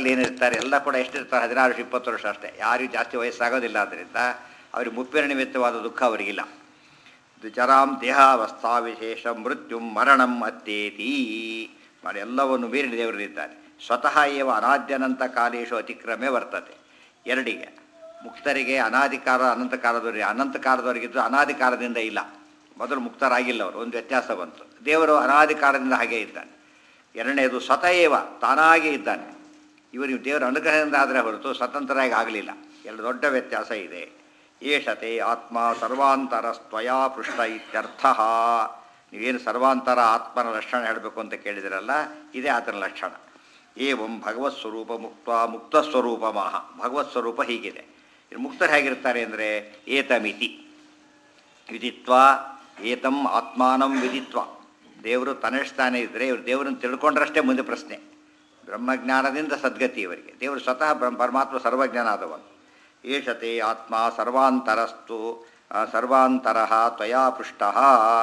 ಲೋಕದಲ್ಲಿ ಏನಿರ್ತಾರೆ ಎಲ್ಲ ಕೂಡ ಎಷ್ಟಿರ್ತಾರೆ 16 ವರ್ಷ 20 ವರ್ಷ ಅಷ್ಟೇ, ಯಾರಿಗೂ ಜಾಸ್ತಿ ವಯಸ್ಸಾಗೋದಿಲ್ಲ. ಆದ್ದರಿಂದ ಅವ್ರಿಗೆ ಮುಪ್ಪಿನ ನಿಮಿತ್ತವಾದ ದುಃಖ ಅವರಿಗಿಲ್ಲ. ಜರಾಂ ದೇಹಾವಸ್ಥಾ ವಿಶೇಷ ಮೃತ್ಯು ಮರಣಂ ಅತ್ತೇತಿ ಮಾಡಿ ಎಲ್ಲವನ್ನು ಮೀರಿ ದೇವರಿದ್ದಾರೆ. ಸ್ವತಃ ಏವ ಅನಾದ್ಯನಂತ ಕಾಲೇಶು ಅತಿಕ್ರಮೆ ವರ್ತತೆ. ಎರಡಿಗೆ ಮುಕ್ತರಿಗೆ ಅನಾದಿಕಾಲ ಅನಂತಕಾಲದವರಿಗೆ, ಅನಂತಕಾಲದವರಿಗಿದ್ದು ಅನಾದಿಕಾಲದಿಂದ ಇಲ್ಲ, ಮೊದಲು ಮುಕ್ತರಾಗಿಲ್ಲ ಅವರು, ಒಂದು ವ್ಯತ್ಯಾಸ ಬಂತು. ದೇವರು ಅನಾದಿಕಾಲದಿಂದ ಹಾಗೇ ಇದ್ದಾನೆ. ಎರಡನೇದು ಸ್ವತಃ ಏವ ತಾನಾಗೇ ಇದ್ದಾನೆ. ಇವರಿಗೆ ದೇವರ ಅನುಗ್ರಹದಿಂದ ಆದರೆ ಹೊರತು ಸ್ವತಂತ್ರರಾಗಿ ಆಗಲಿಲ್ಲ. ಎರಡು ದೊಡ್ಡ ವ್ಯತ್ಯಾಸ ಇದೆ. ಏಷತೆ ಆತ್ಮ ಸರ್ವಾಂತರಸ್ತ್ವಯಾ ಪೃಷ್ಟ ಇತ್ಯರ್ಥ. ನೀವೇನು ಸರ್ವಾಂತರ ಆತ್ಮನ ಲಕ್ಷಣ ಹೇಳಬೇಕು ಅಂತ ಕೇಳಿದಿರಲ್ಲ, ಇದೇ ಆತನ ಲಕ್ಷಣ. ಏವಂ ಭಗವತ್ ಸ್ವರೂಪ ಮುಕ್ತ ಸ್ವರೂಪ ಮಹ. ಭಗವತ್ ಸ್ವರೂಪ ಹೀಗಿದೆ. ಇನ್ನು ಮುಕ್ತರು ಹೇಗಿರ್ತಾರೆ ಅಂದರೆ ಏತಮಿತಿ ವಿದಿತ್ವ ಏತಂ ಆತ್ಮಾನಂ ವಿದಿತ್ವ. ದೇವರು ತನ್ನಷ್ಟಾನೇ ಇದ್ದರೆ ಇವರು ದೇವರನ್ನು ತಿಳ್ಕೊಂಡ್ರಷ್ಟೇ ಮುಂದೆ ಪ್ರಶ್ನೆ. ಬ್ರಹ್ಮಜ್ಞಾನದಿಂದ ಸದ್ಗತಿ ಇವರಿಗೆ. ದೇವರು ಸ್ವತಃ ಪರಮಾತ್ಮ ಸರ್ವಜ್ಞಾನ ಆದವನು. ಏಷತೆ ಆತ್ಮ ಸರ್ವಾಂತರಸ್ತು ಸರ್ವಾಂತರಃ ತ್ವಯಾ ಪೃಷ್ಟಃ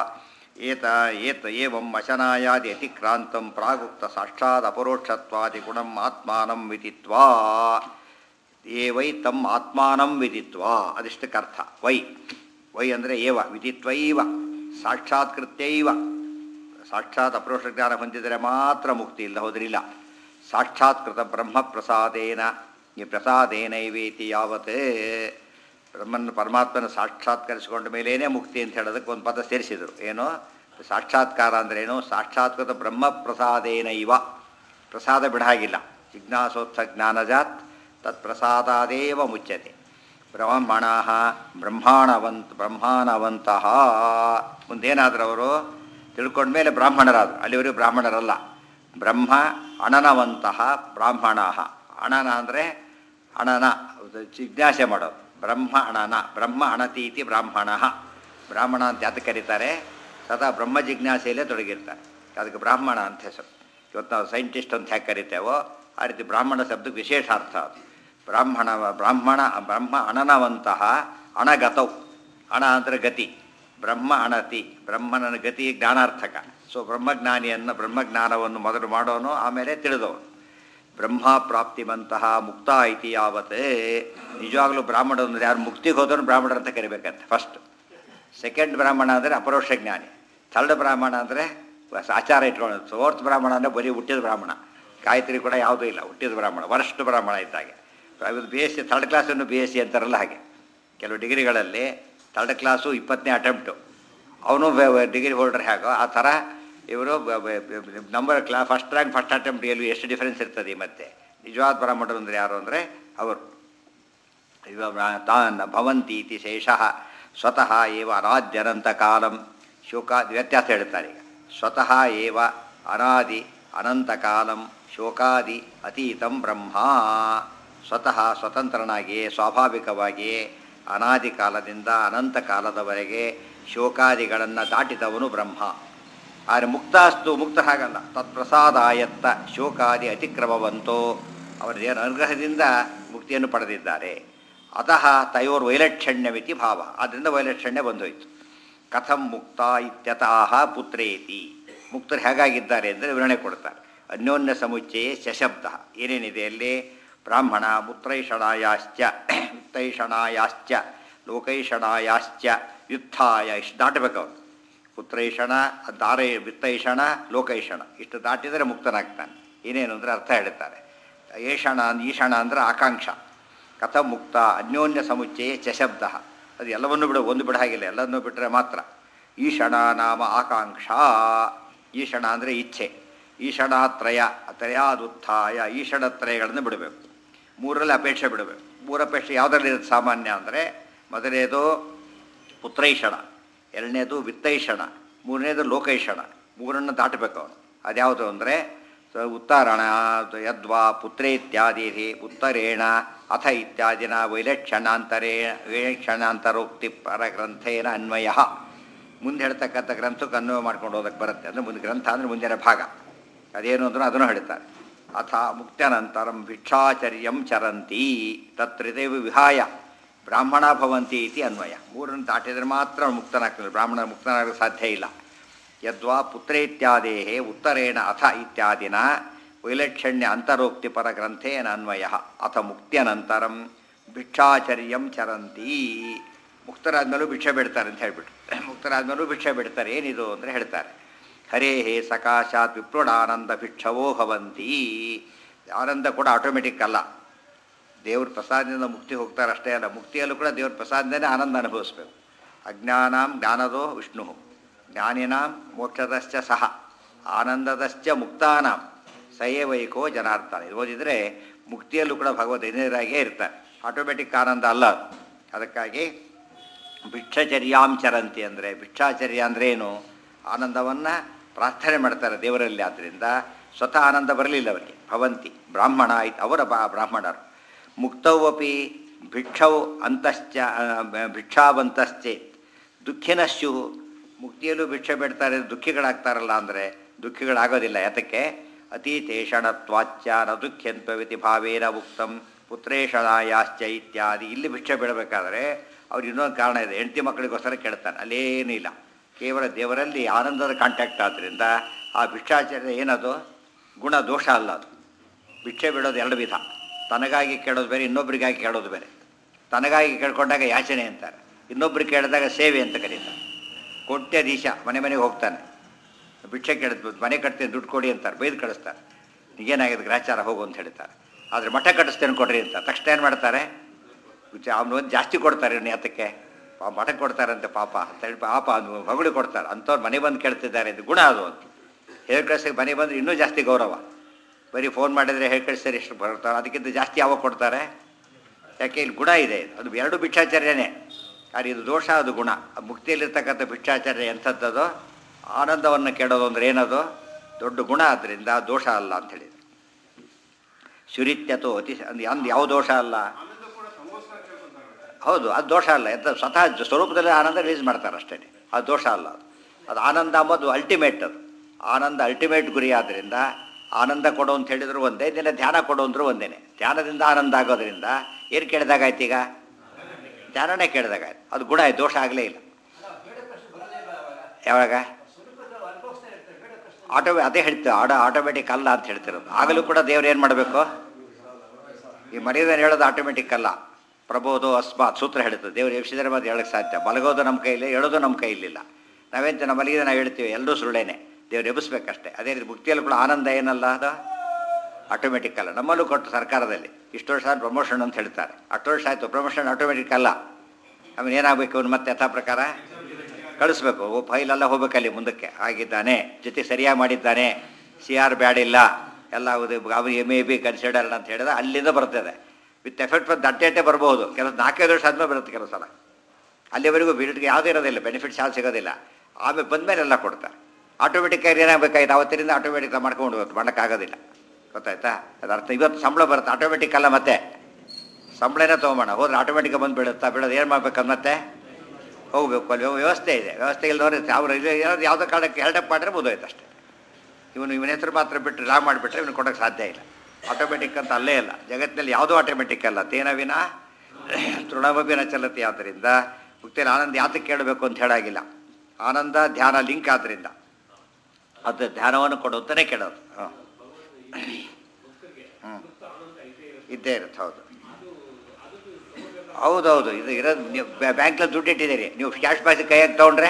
ಏವಂ ವಚನಾಯಾದಿ ಅತಿಕ್ರಾಂತಂ ಪ್ರಾಗುಕ್ತ ಸಾಕ್ಷಾತ್ ಅಪರೋಕ್ಷತ್ವಾದಿ ಗುಣಂ ಆತ್ಮಾನಂ ವಿದಿತ್ವಾ. ವೈ ತಮ್ ಆತ್ಮಾನಂ ವಿದಿತ್ವಾ ಅದಿಷ್ಟಕ್ಕರ್ಥ. ವೈ ಅಂದರೆ ಏವ ವಿದಿತ್ವೈವ ಸಾಕ್ಷಾತ್ಕೃತ್ಯೈವ. ಸಾಕ್ಷಾತ್ ಅಪರೋಕ್ಷ ಜ್ಞಾನ ಹೊಂದಿದರೆ ಮಾತ್ರ ಮುಕ್ತಿ, ಇಲ್ಲ ಹೋದ್ರಿಲ್ಲ. ಸಾಕ್ಷಾತ್ಕೃತ ಬ್ರಹ್ಮ ಪ್ರಸಾದೇನ ಈ ಪ್ರಸಾದೇನೈವೇತಿ ಯಾವತ್ತೇ ಪರಮಾತ್ಮನ ಸಾಕ್ಷಾತ್ಕರಿಸಿಕೊಂಡ ಮೇಲೇ ಮುಕ್ತಿ ಅಂತ ಹೇಳೋದಕ್ಕೆ ಒಂದು ಪದ ಸೇರಿಸಿದರು. ಏನು ಸಾಕ್ಷಾತ್ಕಾರ ಅಂದ್ರೇನು? ಸಾಕ್ಷಾತ್ಕೃತ ಬ್ರಹ್ಮ ಪ್ರಸಾದೇನೈವ. ಪ್ರಸಾದ ಬಿಡಾಗಿಲ್ಲ. ಜಿಜ್ಞಾಸೋತ್ಥ ಜ್ಞಾನಜಾತ್ ತತ್ ಪ್ರಸಾದಾದೇವ ಮುಚ್ಯತೆ. ಬ್ರಹ್ಮಾಣವಂತಹ ಮುಂದೇನಾದರೂ ಅವರು ತಿಳ್ಕೊಂಡ್ಮೇಲೆ ಬ್ರಾಹ್ಮಣರಾದರು. ಅಲ್ಲಿವರೆಗೂ ಬ್ರಾಹ್ಮಣರಲ್ಲ. ಬ್ರಹ್ಮ ಅಣನವಂತಹ ಬ್ರಾಹ್ಮಣ. ಅಣನ ಅಂದರೆ ಅಣನ ಜಿಜ್ಞಾಸೆ ಮಾಡೋದು. ಬ್ರಹ್ಮ ಅಣನ, ಬ್ರಹ್ಮ ಅಣತೀತಿ ಬ್ರಾಹ್ಮಣ. ಬ್ರಾಹ್ಮಣ ಅಂತ ಯಾತಕ್ಕೆ ಕರೀತಾರೆ? ಸದಾ ಬ್ರಹ್ಮ ಜಿಜ್ಞಾಸೆಯಲ್ಲೇ ತೊಡಗಿರ್ತಾರೆ, ಅದಕ್ಕೆ ಬ್ರಾಹ್ಮಣ ಅಂತ ಹೆಸರು. ಇವತ್ತು ನಾವು ಸೈಂಟಿಸ್ಟ್ ಅಂತ ಹೇಗೆ ಕರಿತೇವೋ ಆ ರೀತಿ ಬ್ರಾಹ್ಮಣ ಶಬ್ದಕ್ಕೆ ವಿಶೇಷ ಅರ್ಥ ಅದು. ಬ್ರಹ್ಮ ಅಣನವಂತಹ ಅಣಗತೌ. ಅಣ ಅಂದರೆ ಗತಿ, ಬ್ರಹ್ಮ ಅಣತಿ, ಬ್ರಹ್ಮನ ಗತಿ ಜ್ಞಾನಾರ್ಥಕ. ಸೊ ಬ್ರಹ್ಮಜ್ಞಾನಿಯನ್ನು ಬ್ರಹ್ಮಜ್ಞಾನವನ್ನು ಮೊದಲು ಮಾಡೋನು, ಆಮೇಲೆ ತಿಳಿದವನು. ಬ್ರಹ್ಮ ಪ್ರಾಪ್ತಿವಂತಹ ಮುಕ್ತ ಐತಿ ಯಾವತ್ತೇ. ನಿಜವಾಗ್ಲೂ ಬ್ರಾಹ್ಮಣ ಅಂದರೆ ಯಾರು ಮುಕ್ತಿಗೆ ಹೋದವನು ಬ್ರಾಹ್ಮಣ ಅಂತ ಕರಿಬೇಕಂತೆ ಫಸ್ಟ್. ಸೆಕೆಂಡ್ ಬ್ರಾಹ್ಮಣ ಅಂದರೆ ಅಪರೋಕ್ಷ ಜ್ಞಾನಿ. ಥರ್ಡ್ ಬ್ರಾಹ್ಮಣ ಅಂದರೆ ಆಚಾರ ಇಟ್ಕೊಳ್ಳೋದು. ಫೋರ್ತ್ ಬ್ರಾಹ್ಮಣ ಅಂದರೆ ಬರೀ ಹುಟ್ಟಿದ ಬ್ರಾಹ್ಮಣ. ಗಾಯತ್ರಿ ಕೂಡ ಯಾವುದೂ ಇಲ್ಲ, ಹುಟ್ಟಿದ ಬ್ರಾಹ್ಮಣ, ವರ್ಸ್ಟ್ ಬ್ರಾಹ್ಮಣ ಇದ್ದಾಗೆ. ಇದು ಬಿ ಎಸ್ ಸಿ, ಥರ್ಡ್ ಕ್ಲಾಸನ್ನು ಬಿ ಎಸ್ ಸಿ ಅಂತಾರಲ್ಲ ಹಾಗೆ. ಕೆಲವು ಡಿಗ್ರಿಗಳಲ್ಲಿ ಥರ್ಡ್ ಕ್ಲಾಸು 20ನೇ ಅಟೆಂಪ್ಟು, ಅವನು ಡಿಗ್ರಿ ಹೋಲ್ಡರ್ ಹೇಗೋ ಆ ಥರ ಇವರು ಫಸ್ಟ್ ರ್ಯಾಂಕ್ ಫಸ್ಟ್ ಅಟೆಂಪ್ಟ್ ಎಲ್ಲೂ ಎಷ್ಟು ಡಿಫರೆನ್ಸ್ ಇರ್ತದೆ. ಮತ್ತು ನಿಜವಾದ ಬ್ರಾಹ್ಮಣರು ಅಂದರೆ ಯಾರು ಅಂದರೆ ಅವರು ತಾನ್ ಭವಂತೀತಿ ಶೇಷಃ ಸ್ವತಃ ಏವ ಅನಾದ್ಯನಂತ ಕಾಲಂ ಶೋಕಾದಿ ವ್ಯತ್ಯಾಸ ಹೇಳ್ತಾರೆ. ಈಗ ಸ್ವತಃ ಏವ ಅನಾದಿ ಅನಂತಕಾಲಂ ಶೋಕಾದಿ ಅತೀತಂ ಬ್ರಹ್ಮ. ಸ್ವತಃ ಸ್ವತಂತ್ರನಾಗಿಯೇ ಸ್ವಾಭಾವಿಕವಾಗಿಯೇ ಅನಾದಿ ಕಾಲದಿಂದ ಅನಂತ ಕಾಲದವರೆಗೆ ಶೋಕಾದಿಗಳನ್ನು ದಾಟಿದವನು ಬ್ರಹ್ಮ. ಆದರೆ ಮುಕ್ತಾಸ್ತು ಮುಕ್ತ ಹಾಗಲ್ಲ. ತತ್ಪ್ರಸಾದಾಯತ್ತ ಶೋಕಾದಿ ಅತಿಕ್ರಮವಂತೋ ಅವರ ಅನುಗ್ರಹದಿಂದ ಮುಕ್ತಿಯನ್ನು ಪಡೆದಿದ್ದಾರೆ. ಅತಃ ತಯೋರ್ ವೈಲಕ್ಷಣ್ಯಮಿತಿ ಭಾವ. ಆದ್ದರಿಂದ ವೈಲಕ್ಷಣ್ಯ ಬಂದೋಯ್ತು. ಕಥಂ ಮುಕ್ತ ಇತ್ಯತಃ ಪುತ್ರೇತಿ. ಮುಕ್ತರು ಹೇಗಾಗಿದ್ದಾರೆ ಅಂದರೆ ವಿವರಣೆ ಕೊಡ್ತಾರೆ. ಅನ್ಯೋನ್ಯ ಸಮುಚ್ಚಯೇ ಶಶಬ್ದ. ಏನೇನಿದೆ ಅಲ್ಲಿ? ಬ್ರಾಹ್ಮಣ ಪುತ್ರೈಷಣಾಯಾಶ್ಚ ವಿತ್ತೈಷಣಾಯಾಶ್ಚ ಲೋಕೈಷಣಾಯಾಶ್ಚ ವ್ಯುತ್ಥಾಯ. ಇಷ್ಟು ದಾಟಬೇಕವ್ರು. ಪುತ್ರೈಷಣ, ವಿತ್ತೈಷಣ, ಲೋಕೈಷಣ ಇಷ್ಟು ದಾಟಿದರೆ ಮುಕ್ತನಾಗ್ತಾನೆ. ಏನೇನು ಅಂದರೆ ಅರ್ಥ ಹೇಳ್ತಾರೆ. ಈಷಣ ಅಂದರೆ ಆಕಾಂಕ್ಷ. ಕಥಂ ಮುಕ್ತ ಅನ್ಯೋನ್ಯ ಸಮುಚ್ಚಯೇ ಚಶಬ್ದ. ಅದು ಎಲ್ಲವನ್ನೂ ಬಿಡು, ಒಂದು ಬಿಡ ಹಾಗಿಲ್ಲ, ಎಲ್ಲವನ್ನೂ ಬಿಟ್ಟರೆ ಮಾತ್ರ. ಈಷಣ ನಾಮ ಆಕಾಂಕ್ಷ. ಈಷಣ ಅಂದರೆ ಇಚ್ಛೆ. ಈಷಣಾತ್ರಯ ತ್ರಯಾದುತ್ಥಾಯ. ಈಷಣತ್ರಯಗಳನ್ನು ಬಿಡಬೇಕು. ಮೂರರಲ್ಲಿ ಅಪೇಕ್ಷೆ ಬಿಡಬೇಕು. ಮೂರು ಅಪೇಕ್ಷೆ ಯಾವುದರಲ್ಲಿರುತ್ತೆ ಸಾಮಾನ್ಯ ಅಂದರೆ ಮೊದಲನೇದು ಪುತ್ರೈಷಣ, ಎರಡನೇದು ವಿತ್ತೈಷಣ, ಮೂರನೇದು ಲೋಕೈಷಣ. ಮೂರನ್ನು ದಾಟಬೇಕು ಅವನು. ಅದ್ಯಾವುದು ಅಂದರೆ ಉತ್ತರಣ ಯದ್ವಾ ಪುತ್ರೇ ಇತ್ಯಾದಿ ಉತ್ತರೇಣ ಅಥ ಇತ್ಯಾದಿನ ವೈಲಕ್ಷಣಾಂತರೋಕ್ತಿ ಪರಗ್ರಂಥೇನ ಅನ್ವಯ. ಮುಂದೆ ಹೇಳ್ತಕ್ಕಂಥ ಗ್ರಂಥಕ್ಕೆ ಅನ್ವಯ ಮಾಡ್ಕೊಂಡು ಹೋದಕ್ಕೆ ಬರುತ್ತೆ. ಅಂದರೆ ಮುಂದೆ ಗ್ರಂಥ ಅಂದರೆ ಮುಂದಿನ ಭಾಗ ಅದೇನು ಅಂದ್ರೂ ಅದನ್ನು ಹೇಳ್ತಾರೆ. ಅಥ ಮುಕ್ತ್ಯನಂತರಂ ಭಿಕ್ಷಾಚರ್ಯಂ ಚರಂತಿ ತತ್ರಿದೇವಿ ವಿಹಾಯ ಬ್ರಾಹ್ಮಣ ಭವಂತಿ ಇತಿ ಅನ್ವಯ. ಮೂರನ್ನು ದಾಟಿದರೆ ಮಾತ್ರ ಮುಕ್ತನಾಗ್ತಾನೆ. ಬ್ರಾಹ್ಮಣ ಮುಕ್ತನಾಗಲು ಸಾಧ್ಯ ಇಲ್ಲ. ಯದ್ವಾ ಪುತ್ರೇ ಇತ್ಯಾದೇ ಉತ್ತರೇಣ ಅಥ ಇತ್ಯಾದಿನ ವೈಲಕ್ಷಣ್ಯ ಅಂತರೋಕ್ತಿ ಪರಗ್ರಂಥೇನ ಅನ್ವಯ ಅಥ ಮುಕ್ತ್ಯನಂತರಂ ಭಿಕ್ಷಾಚರ್ಯಂ ಚರಂತಿ. ಮುಕ್ತರಾದ್ಮೇಲೂ ಭಿಕ್ಷೆ ಬಿಡ್ತಾರೆ ಅಂತ ಹೇಳ್ಬಿಟ್ಟು, ಮುಕ್ತರಾದ್ಮೇಲೂ ಭಿಕ್ಷೆ ಬಿಡ್ತಾರೆ. ಏನಿದು ಅಂದರೆ ಹೇಳ್ತಾರೆ, ಹರೇ ಹೇ ಸಕಾಶಾತ್ ವಿಪ್ರುಡಾನಂದ ಭಿಕ್ಷವೋ ಭವಂತಿ. ಆನಂದ ಕೂಡ ಆಟೋಮೆಟಿಕ್ ಅಲ್ಲ, ದೇವ್ರ ಪ್ರಸಾದದಿಂದ ಮುಕ್ತಿ ಹೋಗ್ತಾರೆ ಅಷ್ಟೇ ಅಲ್ಲ, ಮುಕ್ತಿಯಲ್ಲೂ ಕೂಡ ದೇವ್ರ ಪ್ರಸಾದನೇ ಆನಂದ ಅನುಭವಿಸ್ಬೇಕು. ಅಜ್ಞಾನಾಂ ಜ್ಞಾನದೋ ವಿಷ್ಣು, ಜ್ಞಾನಿನಾಂ ಮೋಕ್ಷದಶ್ಚ ಸಹ, ಆನಂದದಶ್ಚ ಮುಕ್ತಾನಾಂ ಸಯೇವೈಕೋ ಜನಾರ್ದನ. ಇದು ಓದಿದರೆ ಮುಕ್ತಿಯಲ್ಲೂ ಕೂಡ ಭಗವದ್ ಎದುರಾಗೇ ಇರ್ತಾರೆ, ಆಟೋಮೆಟಿಕ್ ಆನಂದ ಅಲ್ಲ ಅದು. ಅದಕ್ಕಾಗಿ ಭಿಕ್ಷಚರ್ಯಾಂ ಚರಂತಿ ಅಂದರೆ, ಭಿಕ್ಷಾಚರ್ಯ ಅಂದ್ರೇನು? ಆನಂದವನ್ನು ಪ್ರಾರ್ಥನೆ ಮಾಡ್ತಾರೆ ದೇವರಲ್ಲಿ. ಆದ್ದರಿಂದ ಸ್ವತಃ ಆನಂದ ಬರಲಿಲ್ಲ ಅವರಿಗೆ. ಭವಂತಿ ಬ್ರಾಹ್ಮಣ ಆಯ್ತು, ಅವರ ಬ್ರಾಹ್ಮಣರು. ಮುಕ್ತವಪಿ ಭಿಕ್ಷೌ ಅಂತಶ್ಚ ಭಿಕ್ಷಾವಂತಶ್ಚೇತ್ ದುಃಖಿನಶ್ಯು. ಮುಕ್ತಿಯಲ್ಲೂ ಭಿಕ್ಷೆ ಬಿಡ್ತಾರೆ, ದುಃಖಿಗಳಾಗ್ತಾರಲ್ಲ ಅಂದರೆ ದುಃಖಿಗಳಾಗೋದಿಲ್ಲ. ಯಾತಕ್ಕೆ? ಅತೀತೇಷಣತ್ವಾಚ್ಯ ನ ದುಃಖ್ಯಂತ್ವವಿತಿ ಭಾವೇನ ಉಕ್ತಂ ಪುತ್ರೇಷಣಾಯಾಶ್ಚ ಇತ್ಯಾದಿ. ಇಲ್ಲಿ ಭಿಕ್ಷೆ ಬಿಡಬೇಕಾದ್ರೆ ಅವ್ರಿಗೆ ಇನ್ನೊಂದು ಕಾರಣ ಇದೆ, ಹೆಂಡತಿ ಮಕ್ಕಳಿಗೋಸ್ಕರ ಕೇಳ್ತಾನೆ, ಅಲ್ಲೇನೂ ಇಲ್ಲ, ಕೇವಲ ದೇವರಲ್ಲಿ ಆನಂದದ ಕಾಂಟ್ಯಾಕ್ಟ್. ಆದ್ದರಿಂದ ಆ ಭಿಕ್ಷಾಚಾರ್ಯ ಏನದು ಗುಣ ದೋಷ ಅಲ್ಲ. ಅದು ಭಿಕ್ಷೆ ಬಿಡೋದು ಎರಡು ವಿಧ, ತನಗಾಗಿ ಕೇಳೋದು ಬೇರೆ, ಇನ್ನೊಬ್ಬರಿಗಾಗಿ ಕೇಳೋದು ಬೇರೆ. ತನಗಾಗಿ ಕೇಳ್ಕೊಂಡಾಗ ಯಾಚನೆ ಅಂತಾರೆ, ಇನ್ನೊಬ್ರಿಗೆ ಕೇಳಿದಾಗ ಸೇವೆ ಅಂತ ಕರೀತಾರೆ. ಕೋಟ್ಯಾಧೀಶ ಮನೆ ಮನೆಗೆ ಹೋಗ್ತಾನೆ, ಭಿಕ್ಷೆ ಕೇಳಿದ್ಬೋದು, ಮನೆ ಕಟ್ತೀನಿ ದುಡ್ಡು ಕೊಡಿ ಅಂತಾರೆ, ಬೈದು ಕಳಿಸ್ತಾರೆ. ಈಗೇನಾಗಿದೆ ಗ್ರಾಚಾರ ಹೋಗು ಅಂತ ಹೇಳ್ತಾರೆ. ಆದರೆ ಮಠ ಕಟ್ಟಿಸ್ತೇನೆ ಕೊಡ್ರಿ ಅಂತ ತಕ್ಷಣ ಏನು ಮಾಡ್ತಾರೆ, ಅವನು ಒಂದು ಜಾಸ್ತಿ ಕೊಡ್ತಾರೆ. ಇನ್ನು ಯಾತಕ್ಕೆ ಮಠಕ್ಕೆ ಕೊಡ್ತಾರಂತೆ ಪಾಪ ಅಂತ ಹೇಳಿ ಪಾಪ ಅದು ಹೊಗಳು ಕೊಡ್ತಾರೆ. ಅಂಥವ್ರು ಮನೆ ಬಂದು ಕೇಳ್ತಿದ್ದಾರೆ, ಇದು ಗುಣ ಅದು ಅಂತ ಹೇಳಿ ಕಳಿಸೋಕೆ. ಮನೆ ಬಂದರೆ ಇನ್ನೂ ಜಾಸ್ತಿ ಗೌರವ. ಬರೀ ಫೋನ್ ಮಾಡಿದರೆ ಹೇಳಿ ಕಳಿಸ್ತಾರೆ ಎಷ್ಟು ಬರ್ತಾರೆ, ಅದಕ್ಕಿಂತ ಜಾಸ್ತಿ ಯಾವಾಗ ಕೊಡ್ತಾರೆ? ಯಾಕೆ ಇಲ್ಲಿ ಗುಣ ಇದೆ. ಅದು ಎರಡು ಭಿಕ್ಷಾಚರ್ಯನೇ, ಆದರೆ ಇದು ದೋಷ, ಅದು ಗುಣ. ಮುಕ್ತಿಯಲ್ಲಿರ್ತಕ್ಕಂಥ ಭಿಕ್ಷಾಚರ್ಯ ಎಂಥದ್ದದು? ಆನಂದವನ್ನು ಕೇಳೋದು ಅಂದರೆ ಏನದು? ದೊಡ್ಡ ಗುಣ. ಆದ್ದರಿಂದ ದೋಷ ಅಲ್ಲ ಅಂಥೇಳಿ. ಶುರಿತ್ಯತೋ ಅತಿ ಅಂದು ಯಾವ ದೋಷ ಅಲ್ಲ. ಹೌದು, ಅದು ದೋಷ ಅಲ್ಲ. ಎಂತ ಸ್ವತಃ ಸ್ವರೂಪದಲ್ಲಿ ಆನಂದ ರಿಲೀಸ್ ಮಾಡ್ತಾರೆ ಅಷ್ಟೇ, ಅದು ದೋಷ ಅಲ್ಲ. ಅದು ಆನಂದ ಅಂಬೋದು ಅಲ್ಟಿಮೇಟ್. ಅದು ಆನಂದ ಅಲ್ಟಿಮೇಟ್ ಗುರಿ. ಆದ್ದರಿಂದ ಆನಂದ ಕೊಡು ಅಂತ ಹೇಳಿದ್ರು ಒಂದೇ, ದಿನ ಧ್ಯಾನ ಕೊಡು ಅಂದರೂ ಒಂದೇ. ಧ್ಯಾನದಿಂದ ಆನಂದ ಆಗೋದ್ರಿಂದ ಏನು ಕೇಳಿದಾಗಾಯ್ತು? ಈಗ ಧ್ಯಾನನೇ ಕೇಳಿದಾಗಾಯ್ತು. ಅದು ಗುಣ, ದೋಷ ಆಗಲೇ ಇಲ್ಲ. ಯಾವಾಗ ಅದೇ ಹೇಳ್ತೀವಿ, ಆಟೋಮೆಟಿಕ್ ಅಲ್ಲ ಅಂತ ಹೇಳ್ತಿರೋದು. ಆಗಲೂ ಕೂಡ ದೇವ್ರು ಏನು ಮಾಡಬೇಕು? ಈ ಮರ್ಯಾದೆಯನ್ನು ಹೇಳೋದು ಆಟೋಮೆಟಿಕ್ ಅಲ್ಲ. ಪ್ರಬೋಧೋ ಅಸ್ಮಾತ್ ಸೂತ್ರ ಹೇಳ್ತದೆ. ದೇವ್ರು ಎಬ್ಸಿದರೆ ಮಾತ್ರ ಹೇಳೋಕ್ಕೆ ಸಾಧ್ಯ. ಮಲಗೋದು ನಮ್ಮ ಕೈಲಿ, ಹೇಳೋದು ನಮ್ಮ ಕೈಲಿಲ್ಲ. ನಾವೇಂತ ನಮ್ಮ ಮಲಗಿದೆ ನಾವು ಹೇಳ್ತೀವಿ, ಎಲ್ಲರೂ ಸುಳ್ಳೇನೆ. ದೇವ್ರು ಎಬ್ಬಿಸ್ಬೇಕಷ್ಟೇ. ಅದೇ ರೀತಿ ಮುಕ್ತಿಯಲ್ಲೂ ಕೂಡ ಆನಂದ ಏನಲ್ಲ, ಅದು ಆಟೋಮೆಟಿಕ್ ಅಲ್ಲ. ನಮ್ಮಲ್ಲೂ ಕೊಟ್ಟು ಸರ್ಕಾರದಲ್ಲಿ ಇಷ್ಟು ವರ್ಷ ಪ್ರಮೋಷನ್ ಅಂತ ಹೇಳ್ತಾರೆ. ಅಷ್ಟು ವರ್ಷ ಆಯಿತು, ಪ್ರಮೋಷನ್ ಆಟೋಮೆಟಿಕ್ ಅಲ್ಲ. ಆಮೇಲೆ ಏನಾಗಬೇಕು? ಅವನು ಮತ್ತೆ ಯಥಾ ಪ್ರಕಾರ ಕಳಿಸ್ಬೇಕು. ಫೈಲೆಲ್ಲ ಹೋಗ್ಬೇಕಲ್ಲಿ ಮುಂದಕ್ಕೆ. ಆಗಿದ್ದಾನೆ, ಜೊತೆ ಸರಿಯಾಗಿ ಮಾಡಿದ್ದಾನೆ, CR ಬ್ಯಾಡ್ ಇಲ್ಲ, ಎಲ್ಲ ಅವನು MAB ಕನ್ಸಿಡರ್ಡ್ ಅಂತ ಹೇಳಿದ್ರೆ ಅಲ್ಲಿಂದ ಬರ್ತದೆ. ವಿತ್ ಎಫೆಕ್ಟ್ ಬಂದು ದಟ್ಟೆ ಬರ್ಬೋದು. ಕೆಲವು 4-5 ವರ್ಷ ಆದ್ಮೇಲೆ ಬರುತ್ತೆ ಕೆಲವು ಸಲ. ಅಲ್ಲಿವರೆಗೂ ಬಿಲ್ಡ್ಗೆ ಯಾವುದೇ ಇರೋದಿಲ್ಲ, ಬೆನಿಫಿಟ್ಸ್ ಯಾವ್ದು ಸಿಗೋದಿಲ್ಲ. ಆಮೇಲೆ ಬಂದಮೇಲೆ ಎಲ್ಲ ಕೊಡ್ತಾರೆ. ಆಟೋಮೆಟಿಕ್ಕಾಗಿ ಏನಾಗಬೇಕಾಯ್ತು? ಅವತ್ತಿನಿಂದ ಆಟೋಮೆಟಿಕ್ ಮಾಡ್ಕೊಂಡು ಹೋಗುತ್ತೆ, ಮಾಡೋಕ್ಕಾಗೋದಿಲ್ಲ. ಗೊತ್ತಾಯ್ತಾ? ಅದು ಅರ್ಥ. ಇವತ್ತು ಸಂಬಳ ಬರುತ್ತೆ, ಆಟೋಮೆಟಿಕ್ ಅಲ್ಲ. ಮತ್ತೆ ಸಂಬಳನೇ ತೊಗೊಂಬೋಣ, ಹೋದ್ರೆ ಆಟೋಮೆಟಿಕ್ ಬಂದು ಬೀಳುತ್ತಾ? ಬೀಳೋದು ಏನು ಮಾಡ್ಬೇಕಂತ ಮತ್ತೆ ಹೋಗಬೇಕು. ಅಲ್ಲಿ ವ್ಯವಸ್ಥೆ ಇದೆ. ವ್ಯವಸ್ಥೆ ಇಲ್ಲದವ್ರೆ ಅವ್ರು ಯಾವುದೋ ಕಾರಣಕ್ಕೆ ಹೆಲ್ಡಪ್ ಮಾಡಿದ್ರೆ ಮುಗಿದೋಯ್ತು ಅಷ್ಟೇ. ಇವನ ಹೆಸರು ಮಾತ್ರ ಬಿಟ್ಟು ರಾ ಮಾಡಿಬಿಟ್ರೆ ಇವನು ಕೊಡೋಕ್ಕೆ ಸಾಧ್ಯ ಇಲ್ಲ. ಆಟೋಮೆಟಿಕ್ ಅಂತ ಅಲ್ಲೇ ಇಲ್ಲ. ಜಗತ್ತಿನಲ್ಲಿ ಯಾವುದೂ ಆಟೋಮೆಟಿಕ್ ಅಲ್ಲ. ತೇನವಿನ ತೃಣಮಭಿನ ಚಲತಿ. ಆದ್ದರಿಂದ ಮುಕ್ತಿಯಲ್ಲಿ ಆನಂದ ಯಾತಕ್ಕೆ ಕೇಳಬೇಕು ಅಂತ ಹೇಳಾಗಿಲ್ಲ. ಆನಂದ ಧ್ಯಾನ ಲಿಂಕ್ ಆದ್ದರಿಂದ ಅದು ಧ್ಯಾನವನ್ನು ಕೊಡುವಂತಲೇ ಕೇಳೋದು. ಇದ್ದೇ ಇರುತ್ತೆ. ಹೌದು ಹೌದೌದು. ಇದು ಇರೋದು ನೀವು ಬ್ಯಾಂಕ್ನಲ್ಲಿ ದುಡ್ಡು ಇಟ್ಟಿದ್ದೀರಿ, ನೀವು ಕ್ಯಾಶ್ ಬಾಕ್ಸ್ ಕೈಯಾಗಿ ತೊಗೊಂಡ್ರೆ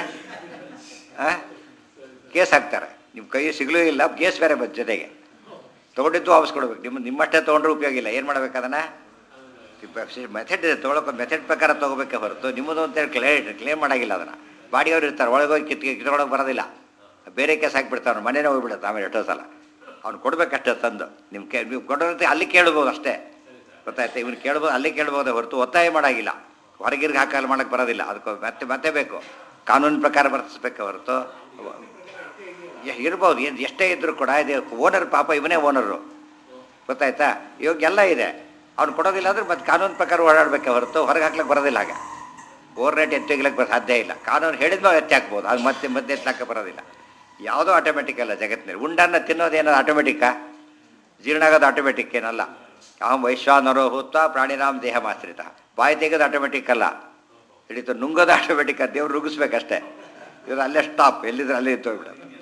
ಕೇಸ್ ಹಾಕ್ತಾರೆ. ನಿಮ್ಮ ಕೈ ಸಿಗಲೂ ಇಲ್ಲ, ಕೇಸ್ ಬೇರೆ ಬಂದು ಜೊತೆಗೆ. ತೊಗೊಂಡಿದ್ದು ವಾಪಸ್ ಕೊಡ್ಬೇಕು. ನಿಮ್ಮಷ್ಟೇ ತೊಗೊಂಡ್ರೆ ಉಪಯೋಗ ಇಲ್ಲ. ಏನು ಮಾಡ್ಬೇಕು? ಅದನ್ನು ಮೆಥಡ್ ಇದೆ, ತೊಗೊಳಕ್ಕೆ ಮೆಥಡ್ ಪ್ರಕಾರ ತೊಗೋಬೇಕೆ ಹೊರತು ನಿಮ್ಮದು ಅಂತೇಳಿ ಕ್ಲೇಮ್ ಮಾಡೋಂಗಿಲ್ಲ. ಅದನ್ನು ಬಾಡಿಯವ್ರು ಇರ್ತಾರೆ, ಒಳಗೋಗಿ ಕಿತ್ಕೊಳ್ಳೋಕೆ ಬರೋದಿಲ್ಲ. ಬೇರೆ ಕೇಸ್ ಹಾಕಿಬಿಡ್ತಾವೆ, ಮನೇನೇ ಹೋಗ್ಬಿಡುತ್ತೆ. ಆಮೇಲೆ ಎಷ್ಟೋ ಸಲ ಅವ್ನು ಕೊಡಬೇಕಷ್ಟೇ ತಂದು. ನೀವು ಕೊಡೋದಂತೆ ಅಲ್ಲಿ ಕೇಳ್ಬೋದು ಅಷ್ಟೇ. ಗೊತ್ತಾಯ್ತು? ಇವನು ಕೇಳ್ಬೋದು, ಅಲ್ಲಿ ಕೇಳ್ಬೋದೇ ಹೊರತು ಒತ್ತಾಯ ಮಾಡೋಂಗಿಲ್ಲ. ಹೊರಗಿರ್ಗೆ ಹಾಕಲು ಮಾಡೋಕ್ಕೆ ಬರೋದಿಲ್ಲ. ಅದಕ್ಕೆ ಮತ್ತೆ ಬೇಕು, ಕಾನೂನಿನ ಪ್ರಕಾರ ವರ್ತಿಸ್ಬೇಕೆ ಹೊರತು ಇರ್ಬೋದು. ಏನು ಎಷ್ಟೇ ಇದ್ದರೂ ಕೂಡ ಇದು ಓನರ್, ಪಾಪ ಇವನೇ ಓನರು. ಗೊತ್ತಾಯ್ತಾ? ಇವಾಗ ಎಲ್ಲ ಇದೆ. ಅವ್ನು ಕೊಡೋದಿಲ್ಲ ಅಂದರೆ ಮತ್ತೆ ಕಾನೂನು ಪ್ರಕಾರ ಓಡಾಡಬೇಕೆ ಹೊರತು ಹೊರಗೆ ಹಾಕ್ಲಿಕ್ಕೆ ಬರೋದಿಲ್ಲ. ಹಾಗೆ ಓವರ್ ರೇಟ್ ಎತ್ತಿಗ್ಲಿಕ್ಕೆ ಸಾಧ್ಯ ಇಲ್ಲ. ಕಾನೂನು ಹೇಳಿದ್ಮೇಲೆ ಎತ್ತಿ ಹಾಕ್ಬೋದು, ಅದು ಮತ್ತೆ ಎತ್ತಕ್ಕೆ ಬರೋದಿಲ್ಲ. ಯಾವುದೋ ಆಟೋಮೆಟಿಕ್ ಅಲ್ಲ ಜಗತ್ತಿನಲ್ಲಿ. ಉಂಡನ್ನು ತಿನ್ನೋದೇನೋ ಆಟೋಮೆಟಿಕ್ಕಾ? ಜೀರ್ಣ ಆಗೋದು ಆಟೋಮೆಟಿಕ್ ಏನಲ್ಲ. ಅಹಂ ವೈಶ್ವಾನರೋ ಭೂತ್ವ ಪ್ರಾಣಿನಾಂ ದೇಹ ಮಾಶ್ರಿತ. ಬಾಯಿ ತೆಗೆದು ಆಟೋಮೆಟಿಕ್ ಅಲ್ಲ, ಹಿಡಿತು ನುಂಗೋದು ಆಟೋಮೆಟಿಕ್. ದೇವ್ರು ನುಗ್ಗಿಸ್ಬೇಕಷ್ಟೇ. ಇವರು ಅಲ್ಲೇ ಸ್ಟಾಪ್, ಎಲ್ಲಿದ್ರೆ ಅಲ್ಲೇ ಇತ್ತು ಹೋಗ್ಬಿಡೋದು.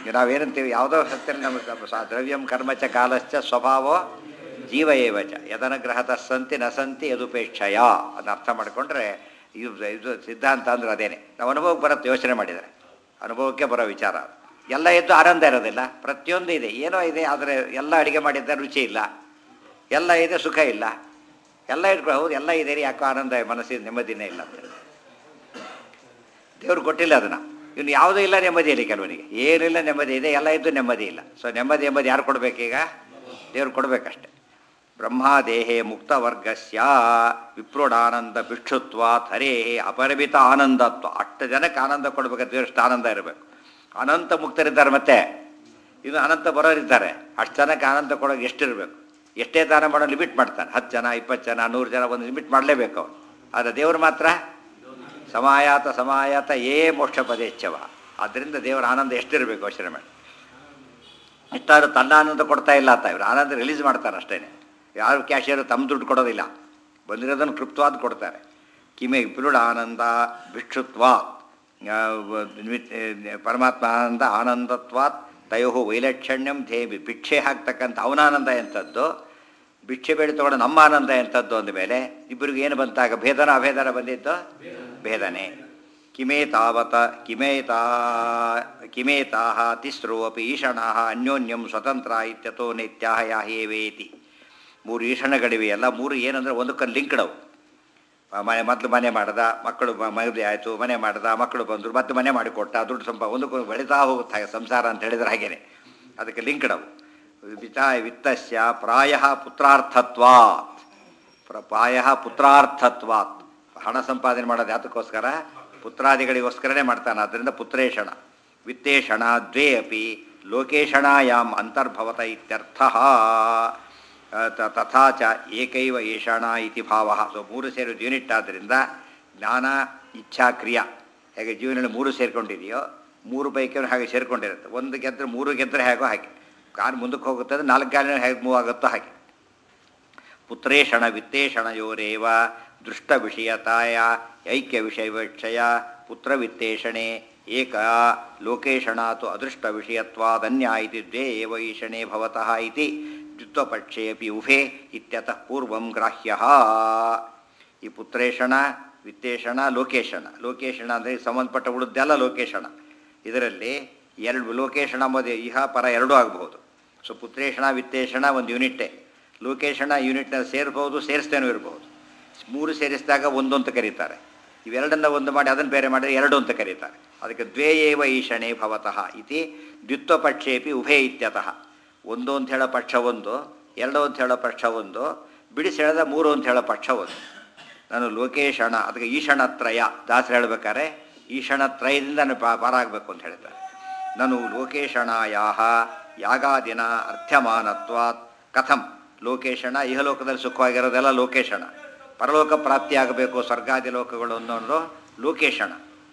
ನಾವೇನಂತೀವಿ ಯಾವುದೋ ಸತ್ಯದಲ್ಲಿ ನಮಗೆ ದ್ರವ್ಯಂ ಕರ್ಮಚ ಕಾಲಶ್ಚ ಸ್ವಭಾವೋ ಜೀವ ಏವಚ ಯದನುಗ್ರಹತ ಸಂತಿ ನ ಸಂತಿ ಯದುಪೇಕ್ಷಯ ಅದನ್ನ ಅರ್ಥ ಮಾಡಿಕೊಂಡ್ರೆ ಇದು ಸಿದ್ಧಾಂತ ಅಂದ್ರೆ ಅದೇನೆ. ನಾವು ಅನುಭವಕ್ಕೆ ಬರುತ್ತೆ ಯೋಚನೆ ಮಾಡಿದರೆ, ಅನುಭವಕ್ಕೆ ಬರೋ ವಿಚಾರ. ಎಲ್ಲ ಇದ್ದು ಆನಂದ ಇರೋದಿಲ್ಲ, ಪ್ರತಿಯೊಂದು ಇದೆ, ಏನೋ ಇದೆ, ಆದರೆ ಎಲ್ಲ ಅಡುಗೆ ಮಾಡಿದ್ದ ರುಚಿ ಇಲ್ಲ, ಎಲ್ಲ ಇದೆ ಸುಖ ಇಲ್ಲ, ಎಲ್ಲ ಇಟ್ಕೊಂಡು ಹೌದು ಎಲ್ಲ ಇದೆ ಯಾಕೋ ಆನಂದ ಮನಸ್ಸಿನ ನೆಮ್ಮದಿನೇ ಇಲ್ಲ ಅಂತ ದೇವ್ರು ಕೊಟ್ಟಿಲ್ಲ ಅದನ್ನು. ಇನ್ನು ಯಾವುದೂ ಇಲ್ಲ ನೆಮ್ಮದಿ ಇಲ್ಲ ಕೆಲವನಿಗೆ, ಏನಿಲ್ಲ ನೆಮ್ಮದಿ ಇದೆ, ಎಲ್ಲ ಇದ್ದು ನೆಮ್ಮದಿ ಇಲ್ಲ. ಸೊ ನೆಮ್ಮದಿ ಎಂಬುದು ಯಾರು ಕೊಡಬೇಕೀಗ? ದೇವ್ರು ಕೊಡಬೇಕಷ್ಟೆ. ಬ್ರಹ್ಮಾದೇಹೇ ಮುಕ್ತವರ್ಗಸ್ಯ ವಿಪ್ರೋಡಾನಂದ ಭಿಕ್ಷುತ್ವ ಹರೇ ಅಪರಿಮಿತ ಆನಂದತ್ವ. ಅಷ್ಟು ಜನಕ್ಕೆ ಆನಂದ ಕೊಡಬೇಕಾದ್ರೆ ಎಷ್ಟು ಆನಂದ ಇರಬೇಕು. ಅನಂತ ಮುಕ್ತರಿದ್ದಾರೆ, ಮತ್ತೆ ಇನ್ನು ಅನಂತ ಬರೋರಿದ್ದಾರೆ. ಅಷ್ಟು ಜನಕ್ಕೆ ಆನಂದ ಕೊಡೋಕೆ ಎಷ್ಟಿರಬೇಕು? ಎಷ್ಟೇ ದಾನ ಮಾಡೋ ಲಿಮಿಟ್ ಮಾಡ್ತಾನೆ. 10 ಜನ 20 ಜನ 100 ಜನ ಒಂದು ಲಿಮಿಟ್ ಮಾಡಲೇಬೇಕು ಅವನು. ಆದರೆ ದೇವರು ಮಾತ್ರ ಸಮಾಯಾತ ಸಮಾಯಾತ ಮೋಕ್ಷ ಪದೇಚ್ಛವ. ಆದ್ದರಿಂದ ದೇವರ ಆನಂದ ಎಷ್ಟಿರಬೇಕು ಯೋಚನೆ ಮಾಡಿ. ಇಷ್ಟಾದ್ರು ತನ್ನ ಆನಂದ ಕೊಡ್ತಾ ಇಲ್ಲ ಅಂತ ಇವರು ಆನಂದ ರಿಲೀಸ್ ಮಾಡ್ತಾರೆ ಅಷ್ಟೇ. ಯಾರು ಕ್ಯಾಶಿಯರು ತಮ್ಮ ದುಡ್ಡು ಕೊಡೋದಿಲ್ಲ, ಬಂದಿರೋದನ್ನು ಕೃಪ್ತವಾದ ಕೊಡ್ತಾರೆ. ಕಿಮೆ ವಿಪುರುಡ ಆನಂದ ಭಿಕ್ಷುತ್ವಾತ್ ಪರಮಾತ್ಮ ಆನಂದ ಆನಂದತ್ವಾತ್ ತಯೋ ವೈಲಕ್ಷಣ್ಯಂ ಧೇವಿ. ಭಿಕ್ಷೆ ಹಾಕ್ತಕ್ಕಂಥ ಅವನಾನಂದ ಎಂಥದ್ದು, ಭಿಕ್ಷೆ ಬೇಡ ತಗೊಂಡು ನಮ್ಮ ಆನಂದ ಎಂಥದ್ದು ಅಂದಮೇಲೆ ಇಬ್ಬರಿಗೂ ಏನು ಬಂತಾಗ ಭೇದನ ಅಭೇದನ ಬಂದಿದ್ದು ಭೇದನೆ. ಕಿಮೇತಾಹ ತಿಸ್ರೋ ಅಪಿ ಈಷಣಾಹ ಅನ್ಯೋನ್ಯಂ ಸ್ವತಂತ್ರ ಇತ್ಯತೋ ನಿತ್ಯಾಹ ಯಾಹೇವೇತಿ. 3 ಈಷಣಗಳಿವೆಯಲ್ಲ, 3 ಏನಂದರೆ ಒಂದಕ್ಕೊಂದು ಲಿಂಕ್ಡವು. ಮೊದಲು ಮನೆ ಮಾಡ್ದ, ಮಕ್ಕಳು ಮದುವೆ ಆಯಿತು, ಮನೆ ಮಾಡ್ದ, ಮಕ್ಕಳು ಬಂದರು, ಮತ್ತೆ ಮನೆ ಮಾಡಿಕೊಟ್ಟ, ದುಡ್ಡು ಒಂದಕ್ಕೊಂದು ಬೆಳೀತಾ ಹೋಗುತ್ತೆ ಹಾಗೆ ಸಂಸಾರ ಅಂತ ಹೇಳಿದ್ರೆ ಹಾಗೇನೆ. ಅದಕ್ಕೆ ಲಿಂಕ್ಡವು. ವಿತ್ತಸ್ಯ ಪ್ರಾಯ ಪುತ್ರಾರ್ಥತ್ವಾತ್. ಪುತ್ರಾರ್ಥತ್ವಾತ್. ಹಣ ಸಂಪಾದನೆ ಮಾಡೋದು ಯಾತಕ್ಕೋಸ್ಕರ? ಪುತ್ರಾದಿಗಳಿಗೋಸ್ಕರನೇ ಮಾಡ್ತಾನೆ. ಆದ್ದರಿಂದ ಪುತ್ರೇಷಣ ವಿತ್ತೇಷಣ ದ್ವೇ ಅಪಿ ಲೋಕೇಶಣಾಯಾಮ್ ಅಂತರ್ಭವತ ಇತ್ಯರ್ಥಃ. ತಥಾ ಚ ಏಕೈವ ಏಷಣ ಇತಿ ಭಾವ. ಸೊ 3 ಸೇರೋದು ಯೂನಿಟ್ ಆದ್ದರಿಂದ ಜ್ಞಾನ ಇಚ್ಛಾ ಕ್ರಿಯಾ ಹೇಗೆ ಜೀವನದಲ್ಲಿ 3 ಸೇರ್ಕೊಂಡಿದೆಯೋ 3 ಪೈಕಿ ಹಾಗೆ ಸೇರ್ಕೊಂಡಿರುತ್ತೆ. 1 ಗೆದ್ದರೆ 3 ಗೆದ್ದರೆ ಹೇಗೋ ಹಾಗೆ ಕಾಲು ಮುಂದಕ್ಕೆ ಹೋಗುತ್ತದೆ, 4 ಕಾಲಿನ ಹೇಗೆ ಮೂವ್ ಆಗುತ್ತೋ ಹಾಗೆ. ಪುತ್ರೇಷಣ ವಿತ್ತೇಷಣಯೋರೇವ ದೃಷ್ಟ ವಿಷಯತಾಯ ಐಕ್ಯ ವಿಷಯ ಪುತ್ರವಿತ್ತೇಷಣೆ ಏಕ ಲೋಕೇಶಣಾತು ಅದೃಷ್ಟ ವಿಷಯತ್ವಾದನ್ಯ ಇತಿ ದ್ವೇ ಏವ ಈಷಣೆ ಭವತಃ ಇತಿ ದ್ವಿತ್ವಪಕ್ಷೇ ಅಪಿ ಉಭೇ ಇತ್ಯತಃ ಪೂರ್ವಂ ಗ್ರಾಹ್ಯಃ. ಈ ಪುತ್ರೇಷಣ ವಿತ್ತೇಷಣ ಲೋಕೇಶಣ ಅಂದರೆ ಸಂಬಂಧಪಟ್ಟ ಉಳಿದೆಲ್ಲ ಲೋಕೇಶಣ. ಇದರಲ್ಲಿ 2 ಲೋಕೇಶಣ ಎಂಬುದು ಇಹ ಪರ 2 ಆಗಬಹುದು. ಸೊ ಪುತ್ರೇಷಣ ವಿತ್ತೇಷಣ ಒಂದು ಯೂನಿಟ್ಟೇ. ಲೋಕೇಶಣ ಯೂನಿಟ್ನಲ್ಲಿ ಸೇರ್ಬೋದು, ಸೇರಿಸ್ತೇನೂ ಇರಬಹುದು. 3 ಸೇರಿಸಿದಾಗ 1 ಅಂತ ಕರೀತಾರೆ. ಇವೆರಡನ್ನ ಒಂದು ಮಾಡಿ ಅದನ್ನು ಬೇರೆ ಮಾಡಿದರೆ 2 ಅಂತ ಕರೀತಾರೆ. ಅದಕ್ಕೆ ದ್ವೇ ಏವ ಈಷಣೆ ಭವತಃ ಇತಿ ದ್ವಿತ್ವಪಕ್ಷೇಪಿ ಉಭೇ ಇತ್ಯತಃ. 1 ಅಂತ ಹೇಳೋ ಪಕ್ಷ 1, 2 ಅಂತ ಹೇಳೋ ಪಕ್ಷ 1, ಬಿಡಿಸಿ ಹೇಳಿದ 3 ಅಂತ ಹೇಳೋ ಪಕ್ಷ 1. ನಾನು ಲೋಕೇಶಣ ಅದಕ್ಕೆ ಈಷಣತ್ರಯ ದಾಸರು ಹೇಳ್ಬೇಕಾದ್ರೆ ಈಷಣತ್ರಯದಿಂದ ನಾನು ಪಾರಾಗಬೇಕು ಅಂತ ಹೇಳ್ತಾರೆ. ನಾನು ಲೋಕೇಶಣಾಯಾಹ ಯಾಗಾದಿನ ಅರ್ಥಮಾನತ್ವಾತ್ ಕಥಂ. ಲೋಕೇಶಣ ಇಹಲೋಕದಲ್ಲಿ ಸುಖವಾಗಿರೋದೆಲ್ಲ ಲೋಕೇಶಣ. ಪರಲೋಕ ಪ್ರಾಪ್ತಿಯಾಗಬೇಕು ಸ್ವರ್ಗಾದಿ ಲೋಕಗಳು ಅನ್ನೋದು ಲೋಕೇಶಣ.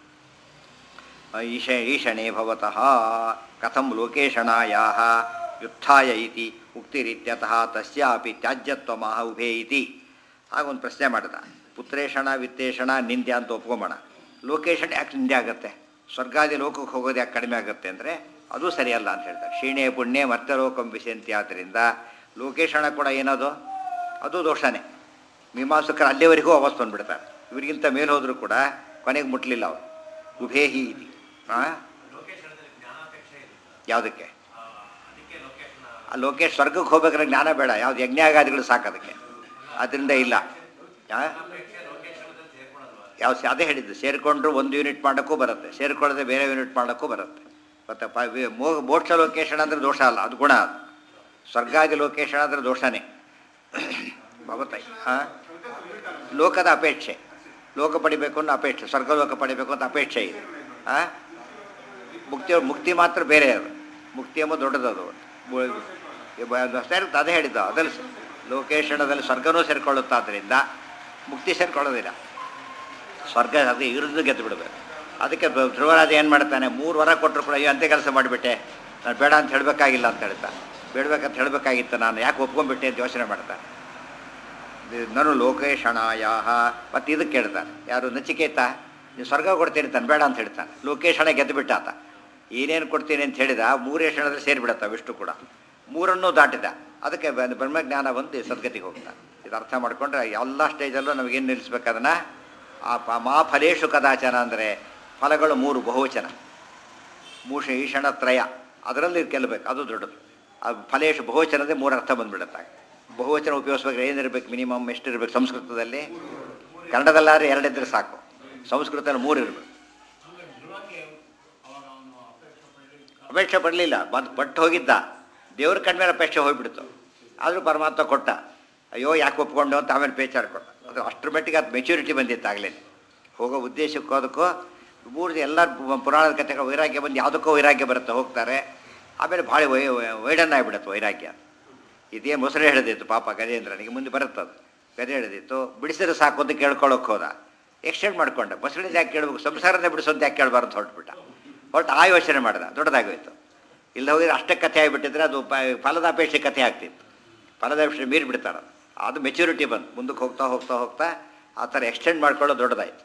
ಈಷಣೆ ಭವತಃ ಕಥಂ ಲೋಕೇಶಣಾಯಾಹ ಯುತ್ಥಾಯ ಇತಿ ಉಕ್ತಿರಿತ್ಯತಃ ತಸ್ಯಾಪಿ ತ್ಯಾಜ್ಯತ್ವಮಾಹ ಉಭೇ ಇತಿ. ಹಾಗೊಂದು ಪ್ರಶ್ನೆ ಮಾಡಿದ. ಪುತ್ರೇಷಣ ವಿತ್ತೇಷಣ ನಿಂದ್ಯ ಅಂತ ಒಪ್ಕೊಂಬೋಣ. ಲೋಕೇಶಣ ಯಾಕೆ ನಿಂದ್ಯ ಆಗುತ್ತೆ? ಸ್ವರ್ಗಾದಿ ಲೋಕಕ್ಕೆ ಹೋಗೋದು ಯಾಕೆ ಕಡಿಮೆ ಆಗುತ್ತೆ ಅಂದರೆ ಅದು ಸರಿಯಲ್ಲ ಅಂತ ಹೇಳ್ತಾರೆ. ಕ್ಷೀಣೆ ಪುಣ್ಯ ಮರ್ತಲೋಕಂ ವಿಶಂತಿ. ಆದ್ದರಿಂದ ಲೋಕೇಶಣ ಕೂಡ ಏನದು? ಅದು ದೋಷನೇ. ಮೀಮಾಂಸಕರು ಅಲ್ಲಿವರೆಗೂ ವಾಪಸ್ ಬಂದುಬಿಡ್ತಾರೆ. ಇವರಿಗಿಂತ ಮೇಲೆ ಹೋದರೂ ಕೂಡ ಕೊನೆಗೆ ಮುಟ್ಲಿಲ್ಲ ಅವರು. ಉಭೇಹಿ ಇತಿ. ಯಾವುದಕ್ಕೆ? ಆ ಲೋಕೇಶ್ ಸ್ವರ್ಗಕ್ಕೆ ಹೋಗ್ಬೇಕಾದ್ರೆ ಜ್ಞಾನ ಬೇಡ, ಯಾವ್ದು ಯಜ್ಞಾಗಾದಿಗಳು ಸಾಕು ಅದಕ್ಕೆ. ಅದರಿಂದ ಇಲ್ಲ. ಯಾವ ಅದೇ ಹೇಳಿದ್ದು, ಸೇರಿಕೊಂಡ್ರು 1 ಯೂನಿಟ್ ಮಾಡೋಕ್ಕೂ ಬರುತ್ತೆ, ಸೇರಿಕೊಳ್ಳದೆ ಬೇರೆ ಯೂನಿಟ್ ಮಾಡೋಕ್ಕೂ ಬರುತ್ತೆ. ಮತ್ತು ಮೋಕ್ಷ ಲೋಕೇಶಣ ಅಂದರೆ ದೋಷ ಅಲ್ಲ, ಅದು ಗುಣ. ಅದು ಸ್ವರ್ಗಾದಿ ಲೋಕೇಶಣ ಅಂದರೆ ದೋಷನೇ. ಭಗವತಾಯಿ ಲೋಕದ ಅಪೇಕ್ಷೆ, ಲೋಕ ಪಡಿಬೇಕು ಅನ್ನೋ ಅಪೇಕ್ಷೆ, ಸ್ವರ್ಗಲೋಕ ಪಡಿಬೇಕು ಅಂತ ಅಪೇಕ್ಷೆ ಇದೆ. ಮುಕ್ತಿ ಮಾತ್ರ ಬೇರೆ. ಅದು ಮುಕ್ತಿ ಎಂಬ ದೊಡ್ಡದದು. ಸೇರುತ್ತೆ ಅದೇ ಹೇಳಿದ್ದು. ಅದಲ್ಲಿ ಲೋಕೇಶಣದಲ್ಲಿ ಸ್ವರ್ಗನೂ ಸೇರಿಕೊಳ್ಳುತ್ತಾದ್ದರಿಂದ ಮುಕ್ತಿ ಸೇರಿಕೊಳ್ಳೋದಿಲ್ಲ. ಸ್ವರ್ಗ ಅದು ಇರಿದು ಗೆದ್ದು ಬಿಡಬೇಕು. ಅದಕ್ಕೆ ಧ್ರುವರಾಜ ಏನು ಮಾಡ್ತಾನೆ, 3 ವರ ಕೊಟ್ಟರು ಕೂಡ ಅಂತೆ ಕೆಲಸ ಮಾಡಿಬಿಟ್ಟೆ, ನಾನು ಬೇಡ ಅಂತ ಹೇಳಬೇಕಾಗಿಲ್ಲ ಅಂತ ಹೇಳ್ತಾನೆ. ಬೇಡಬೇಕಂತ ಹೇಳಬೇಕಾಗಿತ್ತು, ನಾನು ಯಾಕೆ ಒಪ್ಕೊಂಡ್ಬಿಟ್ಟೆ ಅಂತ ಯೋಚನೆ ಮಾಡ್ತಾನೆ. ನಾನು ಲೋಕೇಶಣಾಯಾಹ. ಮತ್ತು ಇದಕ್ಕೆ ಹೇಳ್ತಾನೆ ಯಾರು? ನಚಿಕೇತ, ನೀವು ಸ್ವರ್ಗ ಕೊಡ್ತೀನಿ ತಾನೆ, ಬೇಡ ಅಂತ ಹೇಳ್ತಾನೆ. ಲೋಕೇಶಣ ಗೆದ್ದು ಬಿಟ್ಟಾತ. ಏನೇನು ಕೊಡ್ತೀನಿ ಅಂತ ಹೇಳಿದ ಮೂರೇ ಕ್ಷಣದಲ್ಲಿ ಸೇರಿಬಿಡತ್ತ ಅವಿಷ್ಟು ಕೂಡ ಮೂರನ್ನೂ ದಾಟಿದ. ಅದಕ್ಕೆ ಬ್ರಹ್ಮಜ್ಞಾನ ಬಂದು ಸದ್ಗತಿಗೆ ಹೋಗ್ತಾನೆ. ಇದು ಅರ್ಥ ಮಾಡಿಕೊಂಡ್ರೆ ಎಲ್ಲ ಸ್ಟೇಜಲ್ಲೂ ನಮಗೇನು ನಿಲ್ಲಿಸ್ಬೇಕು ಅದನ್ನು. ಮಾ ಫಲೇಶು ಕದಾಚನ ಅಂದರೆ ಫಲಗಳು ಮೂರು ಬಹುವಚನ, ಈಷಣತ್ರಯ ಅದರಲ್ಲಿ ಗೆಲ್ಲಬೇಕು, ಅದು ದೊಡ್ಡದು. ಅದು ಫಲೇಶು ಬಹುವಚನದೇ ಮೂರು ಅರ್ಥ ಬಂದುಬಿಡುತ್ತೆ. ಬಹುವಚನ ಉಪಯೋಗಿಸ್ಬೇಕಾದ್ರೆ ಏನಿರಬೇಕು, ಮಿನಿಮಮ್ ಎಷ್ಟಿರಬೇಕು ಸಂಸ್ಕೃತದಲ್ಲಿ? ಕನ್ನಡದಲ್ಲಾದ್ರೆ ಎರಡಿದ್ರೆ ಸಾಕು, ಸಂಸ್ಕೃತದಲ್ಲಿ ಮೂರು ಇರಬೇಕು. ಅಪೇಕ್ಷೆ ಪಡಲಿಲ್ಲ, ಪಟ್ಟು ಹೋಗಿದ್ದ, ದೇವ್ರ ಕಣ್ಮೇಲೆ ಅಪೇಕ್ಷೆ ಹೋಗಿಬಿಡ್ತು. ಆದರೂ ಪರಮಾತ್ಮ ಕೊಟ್ಟ. ಅಯ್ಯೋ ಯಾಕೆ ಒಪ್ಕೊಂಡು ಅಂತ ಆಮೇಲೆ ಪೇಚಾಡ್ಕೊಂಡು, ಅದು ಅಷ್ಟರ ಮಟ್ಟಿಗೆ ಅದು ಮೆಚ್ಯೂರಿಟಿ ಬಂದಿತ್ತು ಆಗಲೇ. ಹೋಗೋ ಉದ್ದೇಶಕ್ಕೂ ಅದಕ್ಕೂ ಮೂರು ಎಲ್ಲ ಪುರಾಣದ ಕಥೆಗಳು ವೈರಾಗ್ಯ ಬಂದು ಯಾವುದಕ್ಕೋ ವೈರಾಗ್ಯ ಬರುತ್ತೆ, ಹೋಗ್ತಾರೆ. ಆಮೇಲೆ ಭಾಳ ವೈಡನ್ ಆಗಿಬಿಡುತ್ತೆ ವೈರಾಗ್ಯ. ಇದೇ ಮೊಸಳೆ ಹಿಡಿದಿತ್ತು ಪಾಪ ಗಜೇಂದ್ರನಿಗೆ, ಮುಂದೆ ಬರುತ್ತದು. ಗಜೆ ಹಿಡಿದಿತ್ತು, ಬಿಡಿಸಿದ್ರೆ ಸಾಕು ಅಂತ ಕೇಳ್ಕೊಳ್ಳೋಕೆ ಹೋದ, ಎಕ್ಸ್ಟೆಂಡ್ ಮಾಡ್ಕೊಂಡೆ. ಮೊಸಳಿಂದ ಯಾಕೆ ಕೇಳಬೇಕು, ಸಂಸಾರನೇ ಬಿಡಿಸೋದು ಯಾಕೆ ಕೇಳಬಾರ್ದು ಹೊರಟ್ಬಿಟ್ಟ. ಆ ಯೋಚನೆ ಮಾಡಿದ, ದೊಡ್ಡದಾಗೋಯ್ತು. ಇಲ್ಲ ಹೋಗಿದ್ರೆ ಅಷ್ಟೇ ಕಥೆ ಆಗಿಬಿಟ್ಟಿದ್ರೆ ಅದು ಫಲದಾಪೇಕ್ಷೆ ಕಥೆ ಆಗ್ತಿತ್ತು. ಫಲದಾಪೇಕ್ಷೆ ಮೀರಿ ಬಿಡ್ತಾರೆ. ಅದು ಮೆಚ್ಯೂರಿಟಿ ಬಂದು ಮುಂದಕ್ಕೆ ಹೋಗ್ತಾ ಹೋಗ್ತಾ ಹೋಗ್ತಾ ಆ ಥರ ಎಕ್ಸ್ಟೆಂಡ್ ಮಾಡ್ಕೊಳ್ಳೋ ದೊಡ್ಡದಾಯಿತು.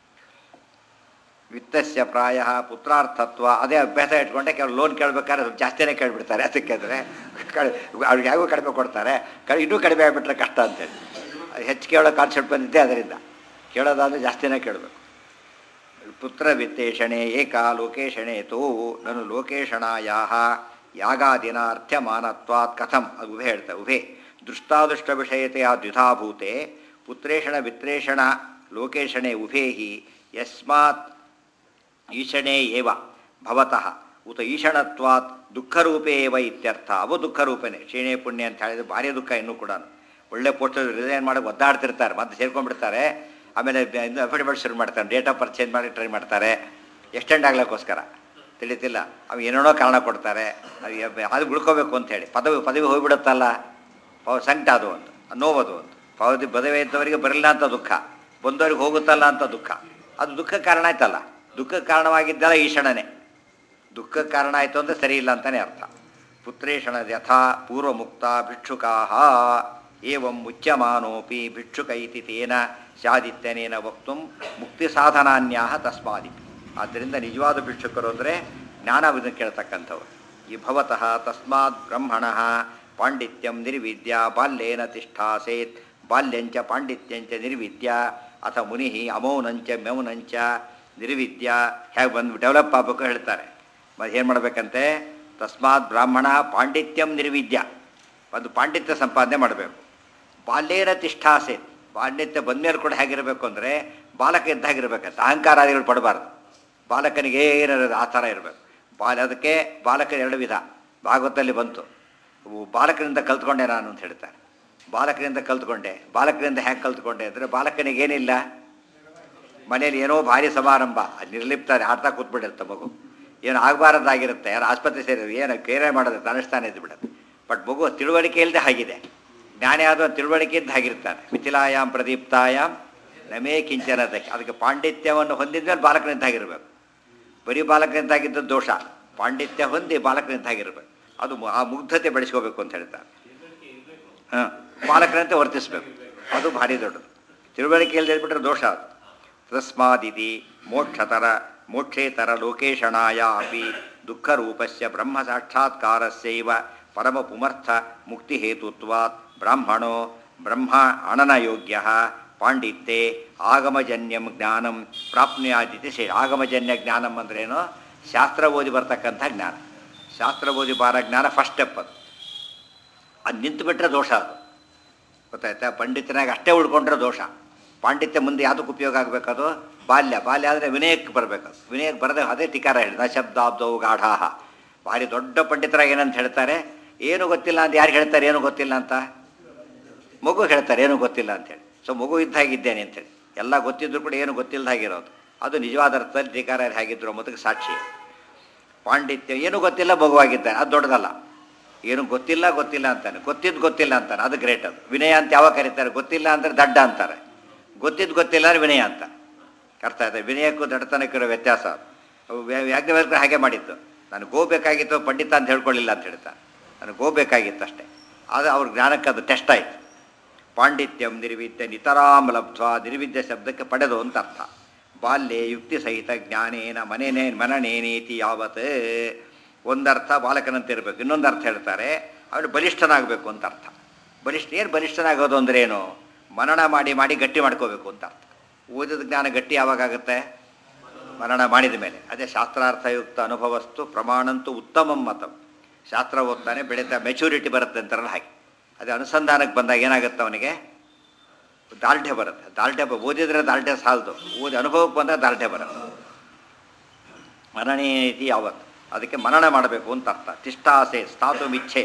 ವಿತ್ತಸ್ಯ ಪ್ರಾಯ ಪುತ್ರಾರ್ಥತ್ವ, ಅದೇ ಅಭ್ಯಾಸ ಇಟ್ಕೊಂಡೆ. ಕೆಲವು ಲೋನ್ ಕೇಳಬೇಕಾದ್ರೆ ಸ್ವಲ್ಪ ಜಾಸ್ತಿನೇ ಕೇಳಿಬಿಡ್ತಾರೆ. ಅದಕ್ಕೆ ಅಂದರೆ ಅವ್ರಿಗೆ ಯಾಗೂ ಕಡಿಮೆ ಕೊಡ್ತಾರೆ, ಇನ್ನೂ ಕಡಿಮೆ ಆಗಿಬಿಟ್ರೆ ಕಷ್ಟ ಅಂತೇಳಿ ಹೆಚ್ಚು ಕೇಳೋ ಕಾನ್ಸೆಪ್ಟ್ ಬಂದಿದ್ದೆ. ಅದರಿಂದ ಕೇಳೋದಾದರೆ ಜಾಸ್ತಿನೇ ಕೇಳಬೇಕು. ಪುತ್ರ ವಿತ್ತೇಷಣೆ ಏಕಾ ಲೋಕೇಶಣೆ ತೋ ನಾನು ಲೋಕೇಶಣಾಯಾ ಯಾಗಾದಿನ ಅರ್ಥ್ಯಮಾನತ್ವಾತ್ ಕಥಂ. ಅದು ಉಭೆ ಹೇಳ್ತಾರೆ. ಉಭೆ ದೃಷ್ಟಾದೃಷ್ಟ ವಿಷಯತೆಯ ದ್ವಿಧಾಭೂತೆ ಪುತ್ರೇಷಣ ವಿತ್ರೇಷಣ ಲೋಕೇಶಣೆ ಉಭೇಹಿ ಯಸ್ಮಾತ್ ಈಶಣೇ ಏವ ಭವತಃ ಉತ ಈಶಣತ್ವಾತ್ ದುಃಖರೂಪೇ ಏವ ಇತ್ಯರ್ಥ. ಅವು ದುಃಖರೂಪನೇ. ಕ್ಷೀಣೆ ಪುಣ್ಯ ಅಂತ ಹೇಳಿದ್ರೆ ಭಾರಿ ದುಃಖ. ಇನ್ನೂ ಕೂಡ ಒಳ್ಳೆ ಪೋಸ್ಟ್ ರಿಸೈನ್ ಮಾಡೋಕೆ ಒದ್ದಾಡ್ತಿರ್ತಾರೆ, ಮತ್ತೆ ಸೇರ್ಕೊಂಡ್ಬಿಡ್ತಾರೆ. ಆಮೇಲೆ ಅಫಿಡವಿಟ್ ಶುರು ಮಾಡ್ತಾರೆ, ಡೇಟ್ ಆಫ್ ಬರ್ತ್ ಚೇಂಜ್ ಮಾಡಿ ಟ್ರೈ ಮಾಡ್ತಾರೆ, ಎಕ್ಸ್ಟೆಂಡ್ ಆಗ್ಲಿಕ್ಕೋಸ್ಕರ. ತಿಳಿತಿಲ್ಲ, ಅವು ಏನೇನೋ ಕಾರಣ ಕೊಡ್ತಾರೆ. ಅದು ಉಳ್ಕೋಬೇಕು ಅಂಥೇಳಿ ಪದವಿ ಹೋಗಿಬಿಡುತ್ತಲ್ಲ, ಸಂಕಟ ಅದು ಅಂತ, ನೋವದು ಅಂತ. ಪದವಿ ಇದ್ದವರಿಗೆ ಬರಲಿಲ್ಲ ಅಂತ ದುಃಖ, ಬಂದವ್ರಿಗೆ ಹೋಗುತ್ತಲ್ಲ ಅಂತ ದುಃಖ. ಅದು ದುಃಖಕ್ಕೆ ಕಾರಣ ಆಯ್ತಲ್ಲ. ದುಃಖಕ್ಕೆ ಕಾರಣವಾಗಿದ್ದಲ್ಲ ಈಶಣನೆ. ದುಃಖಕ್ಕೆ ಕಾರಣ ಆಯಿತು ಅಂದರೆ ಸರಿ ಇಲ್ಲ ಅಂತಲೇ ಅರ್ಥ. ಪುತ್ರೇಷಣ ಯಥಾ ಪೂರ್ವಮುಕ್ತ ಭಿಕ್ಷುಕಾ ಏವಂ ಮುಚ್ಯಮಾನೋಪಿ ಭಿಕ್ಷುಕ ಇತಿ ತೇನ ಸ್ಯಾದಿತ್ಯನೇನ ವಕ್ತು ಮುಕ್ತಿ ಸಾಧನಾನ್ಯಾ ತಸ್ಮಾದಿ. ಆದ್ದರಿಂದ ನಿಜವಾದ ಭಿಕ್ಷುಕರು ಅಂದರೆ ಜ್ಞಾನವನ್ನು ಕೇಳ್ತಕ್ಕಂಥವ್ರು. ಈ ಭವತಃ ತಸ್ಮಾತ್ ಬ್ರಹ್ಮಣ ಪಾಂಡಿತ್ಯಂ ನಿರ್ವಿದ್ಯ ಬಾಲ್ಯೇನ ತಿಷ್ಠಾಸೇತ್ ಬಾಲ್ಯಂಚ ಪಾಂಡಿತ್ಯಂಚ ನಿರ್ವಿದ್ಯ ಅಥ ಮುನಿ ಅಮೌನಂಚ ಮೌನಂಚ ನಿರ್ವಿದ್ಯ ಹೇಗೆ ಬಂದು ಡೆವಲಪ್ ಆಗಬೇಕು ಹೇಳ್ತಾರೆ. ಮತ್ತು ಏನು ಮಾಡಬೇಕಂತೆ, ತಸ್ಮಾತ್ ಬ್ರಾಹ್ಮಣ ಪಾಂಡಿತ್ಯಂ ನಿರ್ವಿದ್ಯ, ಒಂದು ಪಾಂಡಿತ್ಯ ಸಂಪಾದನೆ ಮಾಡಬೇಕು. ಬಾಲ್ಯೇನ ತಿಷ್ಠಾಸೇತ್, ಪಾಂಡಿತ್ಯ ಬಂದ್ಮೇಲೆ ಕೂಡ ಹೇಗಿರಬೇಕು ಅಂದರೆ ಬಾಲಕ ಇದ್ದಾಗಿರ್ಬೇಕಂತ, ಅಹಂಕಾರಾದಿಗಳು ಪಡಬಾರ್ದು. ಬಾಲಕನಿಗೆ ಏನಿರೋದು ಆ ಥರ ಇರಬೇಕು. ಅದಕ್ಕೆ ಬಾಲಕ ಎರಡು ವಿಧ ಭಾಗವತದಲ್ಲಿ ಬಂತು. ಬಾಲಕನಿಂದ ಕಲ್ತ್ಕೊಂಡೆ ನಾನು ಅಂತ ಹೇಳ್ತಾರೆ. ಬಾಲಕನಿಂದ ಕಲ್ತ್ಕೊಂಡೆ. ಬಾಲಕನಿಂದ ಹೇಗೆ ಕಲ್ತ್ಕೊಂಡೆ ಅಂದರೆ, ಬಾಲಕನಿಗೇನಿಲ್ಲ, ಮನೇಲಿ ಏನೋ ಭಾರಿ ಸಮಾರಂಭ, ನಿರ್ಲಿಪ್ತ ಆಡ್ತಾ ಕೂತ್ಬಿಟ್ಟಿರುತ್ತೆ ಮಗು, ಏನು ಆಗಬಾರದಾಗಿರುತ್ತೆ, ಯಾರು ಆಸ್ಪತ್ರೆ ಸೇರಿದ್ರು ಏನು ಕೇರೆ ಮಾಡೋದು ತನಿಸ್ತಾನೆ ಇದ್ದು ಬಿಡುತ್ತೆ. ಬಟ್ ಮಗು ತಿಳುವಳಿಕೆ ಇಲ್ಲದೆ ಹಾಗಿದೆ, ಜ್ಞಾನ ಆದ ತಿಳುವಳಿಕೆ ಇದ್ದು ಹಾಗಿರ್ತಾನೆ. ಮಿಥಿಲಾಯಾಮ್ ಪ್ರದೀಪ್ತಾಯಾಮ್ ನಮೇ ಕಿಂಚನದಕ್ಕೆ. ಅದಕ್ಕೆ ಪಾಂಡಿತ್ಯವನ್ನು ಹೊಂದಿದ್ಮೇಲೆ ಬಾಲಕನಿಂದಾಗಿರ್ಬೇಕು. ಬರೀ ಬಾಲಕನಿಂದಾಗಿದ್ದ ದೋಷ, ಪಾಂಡಿತ್ಯ ಹೊಂದಿ ಬಾಲಕನಿಂದಾಗಿರ್ಬೇಕು. ಅದು ಆ ಮುಗ್ಧತೆ ಬೆಳೆಸ್ಕೋಬೇಕು ಅಂತ ಹೇಳ್ತಾರೆ. ಬಾಲಕನಂತೆ ವರ್ತಿಸಬೇಕು, ಅದು ಭಾರಿ ದೊಡ್ಡದು. ತಿಳುವಳಿಕೆ ಇಲ್ಲದೆ ಬಿಟ್ಟರೆ ದೋಷ ಅದು. ತಸ್ಮಾದಿತಿ ಮೋಕ್ಷೇತರ ಲೋಕೇಶಣಾಯ ಅಪಿ ದುಃಖರೂಪಸ್ಯ ಬ್ರಹ್ಮ ಸಾಕ್ಷಾತ್ಕಾರಸ್ಯೈವ ಪರಮ ಪುಮರ್ಥ ಮುಕ್ತಿಹೇತುತ್ವಾತ್ ಬ್ರಾಹ್ಮಣೋ ಬ್ರಹ್ಮ ಅಣನಯೋಗ್ಯ ಪಾಂಡಿತ್ಯೆ ಆಗಮಜನ್ಯಂ ಜ್ಞಾನಂ ಪ್ರಾಪ್ನುಯಾದಿತಿ ಶೇ. ಆಗಮಜನ್ಯ ಜ್ಞಾನಂ ಅಂದ್ರೇನು? ಶಾಸ್ತ್ರ ಓದಿ ಬರ್ತಕ್ಕಂಥ ಜ್ಞಾನ. ಶಾಸ್ತ್ರ ಓದಿ ಬಾರ ಜ್ಞಾನ ಫಸ್ಟ್ ಸ್ಟೆಪ್. ಅದು ನಿಂತು ಬಿಟ್ಟರೆ ದೋಷ. ಅದು ಗೊತ್ತಾಯ್ತಾ? ಪಂಡಿತನಾಗ ಅಷ್ಟೇ ಉಳ್ಕೊಂಡ್ರೆ ದೋಷ. ಪಾಂಡಿತ್ಯ ಮುಂದೆ ಯಾವುದಕ್ಕೆ ಉಪಯೋಗ ಆಗಬೇಕದು? ಬಾಲ್ಯ ಆದರೆ ವಿನಯಕ್ಕೆ ಬರಬೇಕು. ವಿನಯಕ್ಕೆ ಬರದೆ ಅದೇ ಟಿಕಾರ ಹೇಳಿ ನ ಶಬ್ದಾಬ್ದವು ಗಾಢಾಹ. ಭಾರಿ ದೊಡ್ಡ ಪಂಡಿತರಾಗಿ ಏನಂತ ಹೇಳ್ತಾರೆ, ಏನು ಗೊತ್ತಿಲ್ಲ ಅಂತ. ಯಾರು ಹೇಳ್ತಾರೆ ಏನು ಗೊತ್ತಿಲ್ಲ ಅಂತ? ಮಗು ಹೇಳ್ತಾರೆ ಏನು ಗೊತ್ತಿಲ್ಲ ಅಂತೇಳಿ. ಸೊ ಮಗು ಇದ್ದಾಗಿದ್ದೇನೆ ಅಂತೇಳಿ. ಎಲ್ಲ ಗೊತ್ತಿದ್ರು ಕೂಡ ಏನು ಗೊತ್ತಿಲ್ಲದಾಗಿರೋದು, ಅದು ನಿಜವಾದ ಅರ್ಥದಲ್ಲಿ ಟಿಕಾರ ಹೇಗಿದ್ರು ಅನ್ನೋದಕ್ಕೆ ಸಾಕ್ಷಿ. ಪಾಂಡಿತ್ಯ ಏನು ಗೊತ್ತಿಲ್ಲ ಮಗುವಾಗಿದ್ದಾನೆ, ಅದು ದೊಡ್ಡದಲ್ಲ. ಏನು ಗೊತ್ತಿಲ್ಲ ಅಂತಾನೆ, ಗೊತ್ತಿಲ್ಲ ಅಂತಾನೆ, ಅದು ಗ್ರೇಟ್. ಅದು ವಿನಯ ಅಂತ ಯಾವಾಗ ಕರೀತಾರೆ? ಗೊತ್ತಿಲ್ಲ ಅಂದರೆ ದಡ್ಡ ಅಂತಾರೆ, ಗೊತ್ತಿಲ್ಲ ಅಂದರೆ ವಿನಯ ಅಂತ. ಅರ್ಥ ಆಯ್ತಾ? ವಿನಯಕ್ಕೂ ದಡ್ಡತನಕ್ಕಿರೋ ವ್ಯತ್ಯಾಸ. ಯಾಜ್ಞವಲ್ಕ್ಯರು ಹಾಗೆ ಮಾಡಿದ್ದು. ನಾನು ಬೇಕಾಗಿತ್ತು, ಪಂಡಿತ ಅಂತ ಹೇಳ್ಕೊಳ್ಳಿಲ್ಲ ಅಂತ ಹೇಳ್ತಾ. ನನಗೆ ಬೇಕಾಗಿತ್ತು ಅಷ್ಟೇ. ಆದರೆ ಅವ್ರ ಜ್ಞಾನಕ್ಕೆ ಅದು ಟೆಸ್ಟ್ ಆಯಿತು. ಪಾಂಡಿತ್ಯಂ ನಿರ್ವಿದ್ಯ ನಿತರಾಮ್ ಲಬ್ಧ್ವಾ, ನಿರ್ವಿದ್ಯ ಶಬ್ದಕ್ಕೆ ಪಡೆದು ಅಂತ ಅರ್ಥ. ಬಾಲ್ಯೆ ಯುಕ್ತಿ ಸಹಿತ ಜ್ಞಾನೇನ ಮನನೇನೇತಿ ಯಾವತ್. ಒಂದರ್ಥ ಬಾಲಕನಂತೆ ಇರಬೇಕು, ಇನ್ನೊಂದು ಅರ್ಥ ಹೇಳ್ತಾರೆ ಅವನು ಬಲಿಷ್ಠನಾಗಬೇಕು ಅಂತ ಅರ್ಥ. ಏನು ಬಲಿಷ್ಠನಾಗೋದು ಅಂದ್ರೆ ಏನು? ಮನನ ಮಾಡಿ ಮಾಡಿ ಗಟ್ಟಿ ಮಾಡ್ಕೋಬೇಕು ಅಂತ ಅರ್ಥ. ಓದಿದ ಜ್ಞಾನ ಗಟ್ಟಿ ಯಾವಾಗುತ್ತೆ? ಮನನ ಮಾಡಿದ ಮೇಲೆ. ಅದೇ ಶಾಸ್ತ್ರಾರ್ಥಯುಕ್ತ ಅನುಭವಸ್ತು ಪ್ರಮಾಣಂತೂ ಉತ್ತಮಂ ಮತಂ. ಶಾಸ್ತ್ರ ಓದ್ತಾನೆ ಬೆಳೀತಾ ಮೆಚೂರಿಟಿ ಬರುತ್ತೆ ಅಂತಾರಲ್ಲ ಹಾಗೆ. ಅದೇ ಅನುಸಂಧಾನಕ್ಕೆ ಬಂದಾಗ ಏನಾಗುತ್ತೆ ಅವನಿಗೆ? ದಾಲ್ಢ್ಯ ಬರುತ್ತೆ. ದಾಲ್ಢ್ಯ ಓದಿದ್ರೆ ದಾಲ್ಢ್ಯ ಸಾಲದು, ಓದಿ ಅನುಭವಕ್ಕೆ ಬಂದಾಗ ದಾಲ್ಢ್ಯ ಬರುತ್ತೆ. ಮನನೇತಿ ಯಾವತ್ತು, ಅದಕ್ಕೆ ಮನನ ಮಾಡಬೇಕು ಅಂತ ಅರ್ಥ. ತಿಷ್ಟಾಸೆ ಸ್ಥಾತು ಮಿಚ್ಛೆ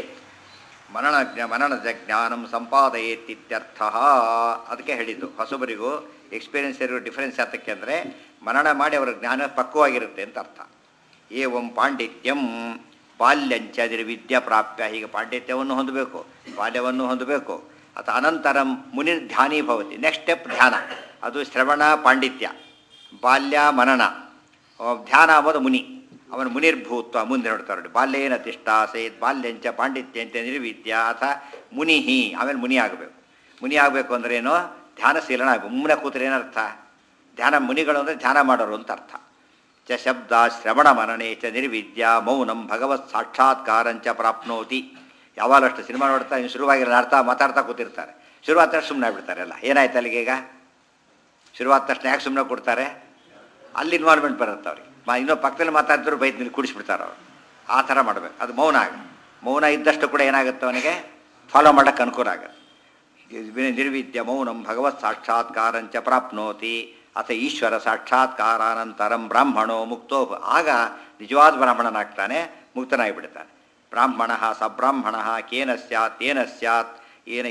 ಮನನದ ಜ್ಞಾನಂ ಸಂಪಾದಯೇತಿತ್ಯರ್ಥ. ಅದಕ್ಕೆ ಹೇಳಿದ್ದು ಹೊಸಬರಿಗೂ ಎಕ್ಸ್ಪೀರಿಯನ್ಸ್ ಇರೋ ಡಿಫರೆನ್ಸ್ ಯಾತಕ್ಕೆ ಅಂದರೆ ಮನನ ಮಾಡಿ ಅವರ ಜ್ಞಾನ ಪಕ್ವವಾಗಿರುತ್ತೆ ಅಂತ ಅರ್ಥ. ಏವಂ ಪಾಂಡಿತ್ಯಂ ಬಾಲ್ಯಂಚ ನಿರ್ವಿದ್ಯ ಪ್ರಾಪ್ಯ. ಹೀಗೆ ಪಾಂಡಿತ್ಯವನ್ನು ಹೊಂದಬೇಕು, ಬಾಲ್ಯವನ್ನು ಹೊಂದಬೇಕು. ಅಥವಾ ಅನಂತರಂ ಮುನಿರ್ಧ್ಯಾನಿ ಭವತಿ. ನೆಕ್ಸ್ಟ್ ಸ್ಟೆಪ್ ಧ್ಯಾನ. ಅದು ಶ್ರವಣ ಪಾಂಡಿತ್ಯ, ಬಾಲ್ಯ ಮನನ, ಧ್ಯಾನ ಅಂಬೋದು ಮುನಿ. ಅವನು ಮುನಿರ್ಭೂತ್ವ ಮುಂದೆ ನೋಡ್ತಾರೆ ನೋಡಿ. ಬಾಲ್ಯೇನ ತಿಷ್ಟಾಸೇತ್ ಬಾಲ್ಯಂಚ ಪಾಂಡಿತ್ಯಂಚ ನಿರ್ವಿದ್ಯ ಅಥ ಮುನಿಹಿ. ಆಮೇಲೆ ಮುನಿ ಆಗಬೇಕು. ಮುನಿ ಆಗಬೇಕು ಅಂದ್ರೆ ಏನು? ಧ್ಯಾನಶೀಲನ ಆಗಬೇಕು. ಮುಮ್ಮನೆ ಕೂತ್ರೆ ಏನರ್ಥ? ಧ್ಯಾನ ಮುನಿಗಳು ಅಂದರೆ ಧ್ಯಾನ ಮಾಡೋರು ಅಂತ ಅರ್ಥ. ಚ ಶಬ್ದ ಶ್ರವಣ ಮನನೆ ಚ ನಿರ್ವಿದ್ಯ ಮೌನಂ ಭಗವತ್ ಸಾಕ್ಷಾತ್ಕಾರಂಚ ಪ್ರಾಪ್ನೋತಿ. ಯಾವಾಗಲಷ್ಟು ಸಿನಿಮಾ ನೋಡ್ತಾ ಇನ್ನು ಶುರುವಾಗಿರೋ ಅರ್ಥ ಮಾತಾಡ್ತಾ ಕೂತಿರ್ತಾರೆ. ಶುರುವಾದ ತಕ್ಷಣ ಸುಮ್ಮನೆ ಆಗ್ಬಿಡ್ತಾರೆ. ಎಲ್ಲ ಏನಾಯ್ತು ಅಲ್ಲಿಗೆ? ಈಗ ಶುರುವಾದ ತಕ್ಷಣ ಯಾಕೆ ಸುಮ್ಮನೆ ಕೊಡ್ತಾರೆ? ಅಲ್ಲಿ ಇನ್ವಾಲ್ವ್ಮೆಂಟ್ ಬರುತ್ತೆ ಅವ್ರಿಗೆ. ಇನ್ನೂ ಪಕ್ಕದಲ್ಲಿ ಮಾತಾಡ್ತಿದ್ರು ಬೈತ್ ಕುಡಿಸ್ಬಿಡ್ತಾರೆ ಅವರು. ಆ ಥರ ಮಾಡಬೇಕು. ಅದು ಮೌನ ಆಗ. ಮೌನ ಇದ್ದಷ್ಟು ಕೂಡ ಏನಾಗುತ್ತೆ ಅವನಿಗೆ? ಫಾಲೋ ಮಾಡೋಕ್ಕೆ ಅನುಕೂಲ ಆಗುತ್ತೆ. ನಿರ್ವಿದ್ಯ ಮೌನಂ ಭಗವತ್ ಸಾಕ್ಷಾತ್ಕಾರಂಚ ಪ್ರಾಪ್ನೋತಿ ಅಥ ಈಶ್ವರ ಸಾಕ್ಷಾತ್ಕಾರಾನಂತರಂ ಬ್ರಾಹ್ಮಣೋ ಮುಕ್ತೋ. ಆಗ ನಿಜವಾದ ಬ್ರಾಹ್ಮಣನಾಗ್ತಾನೆ, ಮುಕ್ತನಾಗಿಬಿಡ್ತಾನೆ. ಬ್ರಾಹ್ಮಣ ಸಬ್ರಾಹ್ಮಣ ಕೇನ ಸ್ಯಾತ್ ತೇನ ಸ್ಯಾತ್ ಏನ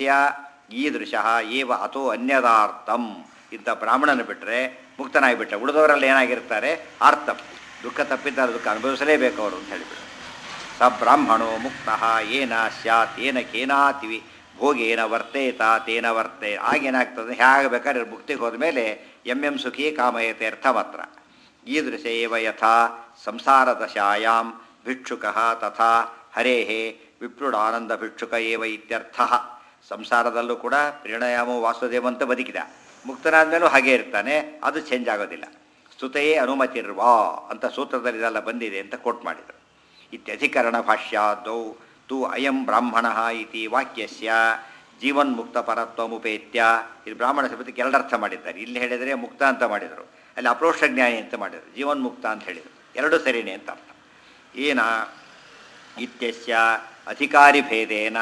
ಈದೃಶ ಏವ ಅಥೋ ಅನ್ಯದಾರ್ಥಂ. ಇಂಥ ಬ್ರಾಹ್ಮಣನ ಬಿಟ್ಟರೆ ಮುಕ್ತನಾಗಿಬಿಟ್ಟ. ಉಳಿದವರೆಲ್ಲ ಏನಾಗಿರ್ತಾರೆ? ಆರ್ತಂ. ದುಃಖ ತಪ್ಪಿದ್ದಾರೆ, ದುಃಖ ಅನುಭವಿಸಲೇಬೇಕು ಅವರು ಅಂತ ಹೇಳಿಬಿಟ್ಟು. ಸಬ್ರಾಹ್ಮಣೋ ಮುಕ್ತ ಏನ ಸ್ಯಾತ್ ಏನ ಕೇನಾತಿವಿ ಭೋಗೇನ ವರ್ತೇತ ತೇನ ವರ್ತೆ. ಆಗೇನಾಗ್ತದೆ? ಹೇಗೆ ಬೇಕಾದ್ರೆ ಮುಕ್ತಿಗೆ ಹೋದ ಮೇಲೆ ಎಂ ಸುಖಿ ಕಾಮಯತೆ ಅರ್ಥ ಮಾತ್ರ. ಈದೃಶ ಏವ ಯಥಾ ಸಂಸಾರ ದಶಾಯಾಂ ಭಿಕ್ಷುಕ ತಥಾ ಹರೇಹೇ ವಿಪ್ರುಡಾನಂದ ಭಿಕ್ಷುಕ ಏವ ಇತ್ಯರ್ಥ. ಸಂಸಾರದಲ್ಲೂ ಕೂಡ ಪ್ರಣಯಾಮೋ ವಾಸುದೇವಂತ ಬದುಕಿದ. ಮುಕ್ತನಾದ ಹಾಗೇ ಇರ್ತಾನೆ, ಅದು ಚೇಂಜ್ ಆಗೋದಿಲ್ಲ. ಸ್ತುತೆಯೇ ಅನುಮತಿರ್ವಾ ಅಂತ ಸೂತ್ರದಲ್ಲಿ ಇದೆಲ್ಲ ಬಂದಿದೆ ಅಂತ ಕೋಟ್ ಮಾಡಿದರು. ಇತ್ಯಧಿಕರಣ ಭಾಷ್ಯಾದೌ ತು ಅಯಂ ಬ್ರಾಹ್ಮಣ ಇತಿ ವಾಕ್ಯಸ್ಯ ಜೀವನ್ಮುಕ್ತ ಪರತ್ವಮುಪೇತ್ಯ. ಇದು ಬ್ರಾಹ್ಮಣ ಶಬ್ದಕ್ಕೆ ಎರಡು ಅರ್ಥ ಮಾಡಿದ್ದಾರೆ. ಇಲ್ಲಿ ಹೇಳಿದರೆ ಮುಕ್ತ ಅಂತ ಮಾಡಿದರು, ಅಲ್ಲಿ ಅಪ್ರೋಕ್ಷ ಜ್ಞಾನಿ ಅಂತ ಮಾಡಿದರು. ಜೀವನ್ಮುಕ್ತ ಅಂತ ಹೇಳಿದರು. ಎರಡೂ ಸರಿನೇ ಅಂತ ಅರ್ಥ. ಏನ ಇತ್ಯಸ್ಯ ಅಧಿಕಾರಿ ಭೇದೇನ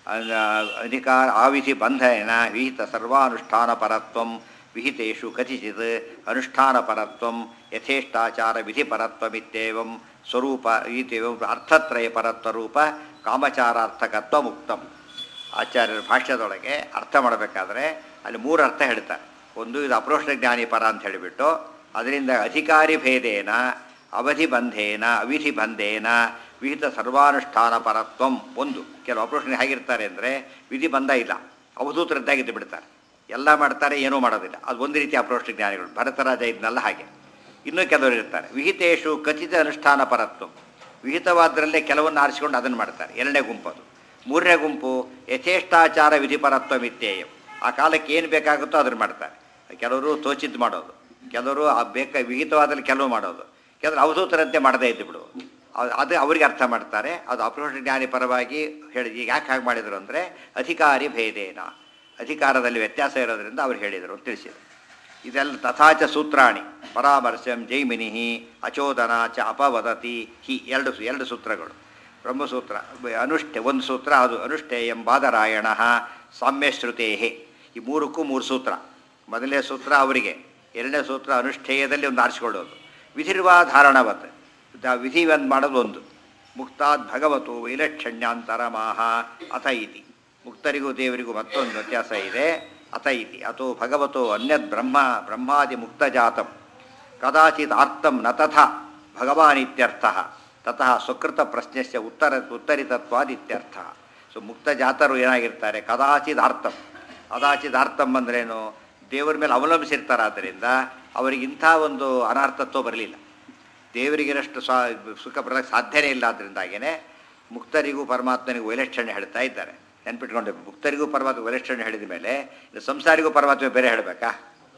ಆವಿಧಿ ಬಂಧೇನ ವಿಹಿತ ಸರ್ವಾನುಷ್ಠಾನ ಪರತ್ವಂ ವಿಹಿತೇಷು ಕಥಿಚಿತ್ ಅನುಷ್ಠಾನ ಪರತ್ವಂ ಯಥೇಷ್ಟಾಚಾರ ವಿಧಿ ಪರತ್ವಮಿತ್ಯೇವಂ ಸ್ವರೂಪ ಇತ್ಯೇವಂ ಅರ್ಥತ್ರಯ ಪರತ್ವರೂಪ ಕಾಮಚಾರಾರ್ಥಕತ್ವ ಮುಕ್ತಂ. ಆಚಾರ್ಯರ ಭಾಷ್ಯದೊಳಗೆ ಅರ್ಥ ಮಾಡಬೇಕಾದ್ರೆ ಅಲ್ಲಿ ಮೂರು ಅರ್ಥ ಹೇಳ್ತಾರೆ. ಒಂದು, ಇದು ಅಪ್ರೋಕ್ಷ ಜ್ಞಾನಿ ಪರ ಅಂತ ಹೇಳಿಬಿಟ್ಟು, ಅದರಿಂದ ಅಧಿಕಾರಿ ಭೇದೇನ ಅವಧಿ ಬಂಧೇನ ಅವಿಧಿ ಬಂಧೇನ ವಿಹಿತ ಸರ್ವಾನುಷ್ಠಾನ ಪರತ್ವಂ. ಒಂದು, ಕೆಲವು ಅಪ್ರೋಕ್ಷ ಹೇಗಿರ್ತಾರೆ ಅಂದರೆ ವಿಧಿ ಬಂಧ ಇಲ್ಲ, ಅವಧೂತರದ್ದಾಗಿದ್ದು ಬಿಡ್ತಾರೆ, ಎಲ್ಲ ಮಾಡ್ತಾರೆ, ಏನೂ ಮಾಡೋದಿಲ್ಲ. ಅದು ಒಂದು ರೀತಿ ಅಪ್ರೋಕ್ಷ ಜ್ಞಾನಿಗಳು. ಭರತರಾಜ ಇದನ್ನೆಲ್ಲ ಹಾಗೆ. ಇನ್ನೂ ಕೆಲವರು ಇರ್ತಾರೆ ವಿಹಿತೇಶು ಖಚಿತ ಅನುಷ್ಠಾನ ಪರತ್ವ. ವಿಹಿತವಾದರಲ್ಲೇ ಕೆಲವನ್ನು ಆರಿಸಿಕೊಂಡು ಅದನ್ನು ಮಾಡ್ತಾರೆ, ಎರಡನೇ ಗುಂಪದು. ಮೂರನೇ ಗುಂಪು ಯಥೇಷ್ಟಾಚಾರ ವಿಧಿಪರತ್ವ ಮಿತ್ಯೇಯಂ. ಆ ಕಾಲಕ್ಕೆ ಏನು ಬೇಕಾಗುತ್ತೋ ಅದನ್ನು ಮಾಡ್ತಾರೆ. ಕೆಲವರು ತೋಚಿದ್ದು ಮಾಡೋದು, ಕೆಲವರು ಆ ವಿಹಿತವಾದಲ್ಲಿ ಕೆಲವು ಮಾಡೋದು, ಕೆಲವರು ಅವಧೂತರಂತೆ ಮಾಡದೇ ಇದ್ದು ಬಿಡು. ಅದು ಅವರಿಗೆ ಅರ್ಥ ಮಾಡ್ತಾರೆ. ಅದು ಅಪ್ರೋಕ್ಷ ಜ್ಞಾನಿ ಪರವಾಗಿ ಹೇಳಿ. ಈಗ ಯಾಕೆ ಹಾಗೆ ಮಾಡಿದರು ಅಂದರೆ ಅಧಿಕಾರಿ ಭೇದೇನ, ಅಧಿಕಾರದಲ್ಲಿ ವ್ಯತ್ಯಾಸ ಇರೋದರಿಂದ ಅವ್ರು ಹೇಳಿದರು ಅಂತ ತಿಳಿಸಿದರು. ಇದೆಲ್ಲ ತಥಾಚ ಸೂತ್ರಾಣಿ ಪರಾಮರ್ಶಂ ಜೈಮಿನಿ ಅಚೋದನ ಚ ಅಪವದತಿ ಹಿ. ಎರಡು ಸೂತ್ರಗಳು. ಬ್ರಹ್ಮಸೂತ್ರ ಅನುಷ್ಠೆ ಒಂದು ಸೂತ್ರ, ಅದು ಅನುಷ್ಠೇಯಂ ಬಾದರಾಯಣ ಸಾಮ್ಯಶ್ರುತೇಹೇ. ಈ ಮೂರಕ್ಕೂ ಮೂರು ಸೂತ್ರ. ಮೊದಲನೇ ಸೂತ್ರ ಅವರಿಗೆ, ಎರಡನೇ ಸೂತ್ರ ಅನುಷ್ಠೇಯದಲ್ಲಿ ಒಂದು ಆರಿಸಿಕೊಳ್ಳೋದು. ವಿಧಿರ್ವಾ ಧಾರಣವತ್, ವಿಧಿ ಒಂದು ಮಾಡೋದು ಒಂದು. ಮುಕ್ತಾದ್ ಭಗವತು ವೈಲಕ್ಷಣ್ಯಾಂತರಮಾಹ ಅಥ ಇತಿ. ಮುಕ್ತರಿಗೂ ದೇವರಿಗೂ ಮತ್ತೊಂದು ವ್ಯತ್ಯಾಸ ಇದೆ. ಅಥ ಇತಿ ಅಥೋ ಭಗವತೋ ಅನ್ಯದ್ ಬ್ರಹ್ಮಾದಿ ಮುಕ್ತಜಾತಂ ಕದಾಚಿತ್ ಆರ್ತಂ ನ ತಥಾ ಭಗವಾನ್ ಇತ್ಯರ್ಥಃ. ತತಃ ಸ್ವಕೃತ ಪ್ರಶ್ನೆಸ್ಯ ಉತ್ತರಿತತ್ವಾದಿತ್ಯರ್ಥ. ಸೊ ಮುಕ್ತಜಾತರು ಏನಾಗಿರ್ತಾರೆ? ಕದಾಚಿತ್ ಆರ್ತಂ. ಕದಾಚಿತ್ ಆರ್ತಂ ಅಂದ್ರೇನು? ದೇವರ ಮೇಲೆ ಅವಲಂಬಿಸಿರ್ತಾರೆ. ಆದ್ದರಿಂದ ಅವರಿಗೆ ಇಂಥ ಒಂದು ಅನಾರ್ಥತ್ವ ಬರಲಿಲ್ಲ. ದೇವರಿಗಿರಷ್ಟು ಸುಖ ಬರಲಿಕ್ಕೆ ಸಾಧ್ಯನೇ ಇಲ್ಲ. ಆದ್ದರಿಂದಾಗೇ ಮುಕ್ತರಿಗೂ ಪರಮಾತ್ಮನಿಗೂ ವೈಲಕ್ಷಣ್ಯ ಹೇಳ್ತಾ ಇದ್ದಾರೆ. ನೆನ್ಪಿಟ್ಕೊಂಡೆ, ಮುಕ್ತರಿಗೂ ಪರಮಾತ್ಮ ವೈಲಕ್ಷಣ್ಯ ಹೇಳಿದ ಮೇಲೆ ಸಂಸಾರಿಗೂ ಪರಮಾತ್ಮ ಬೇರೆ ಹೇಳಬೇಕಾ?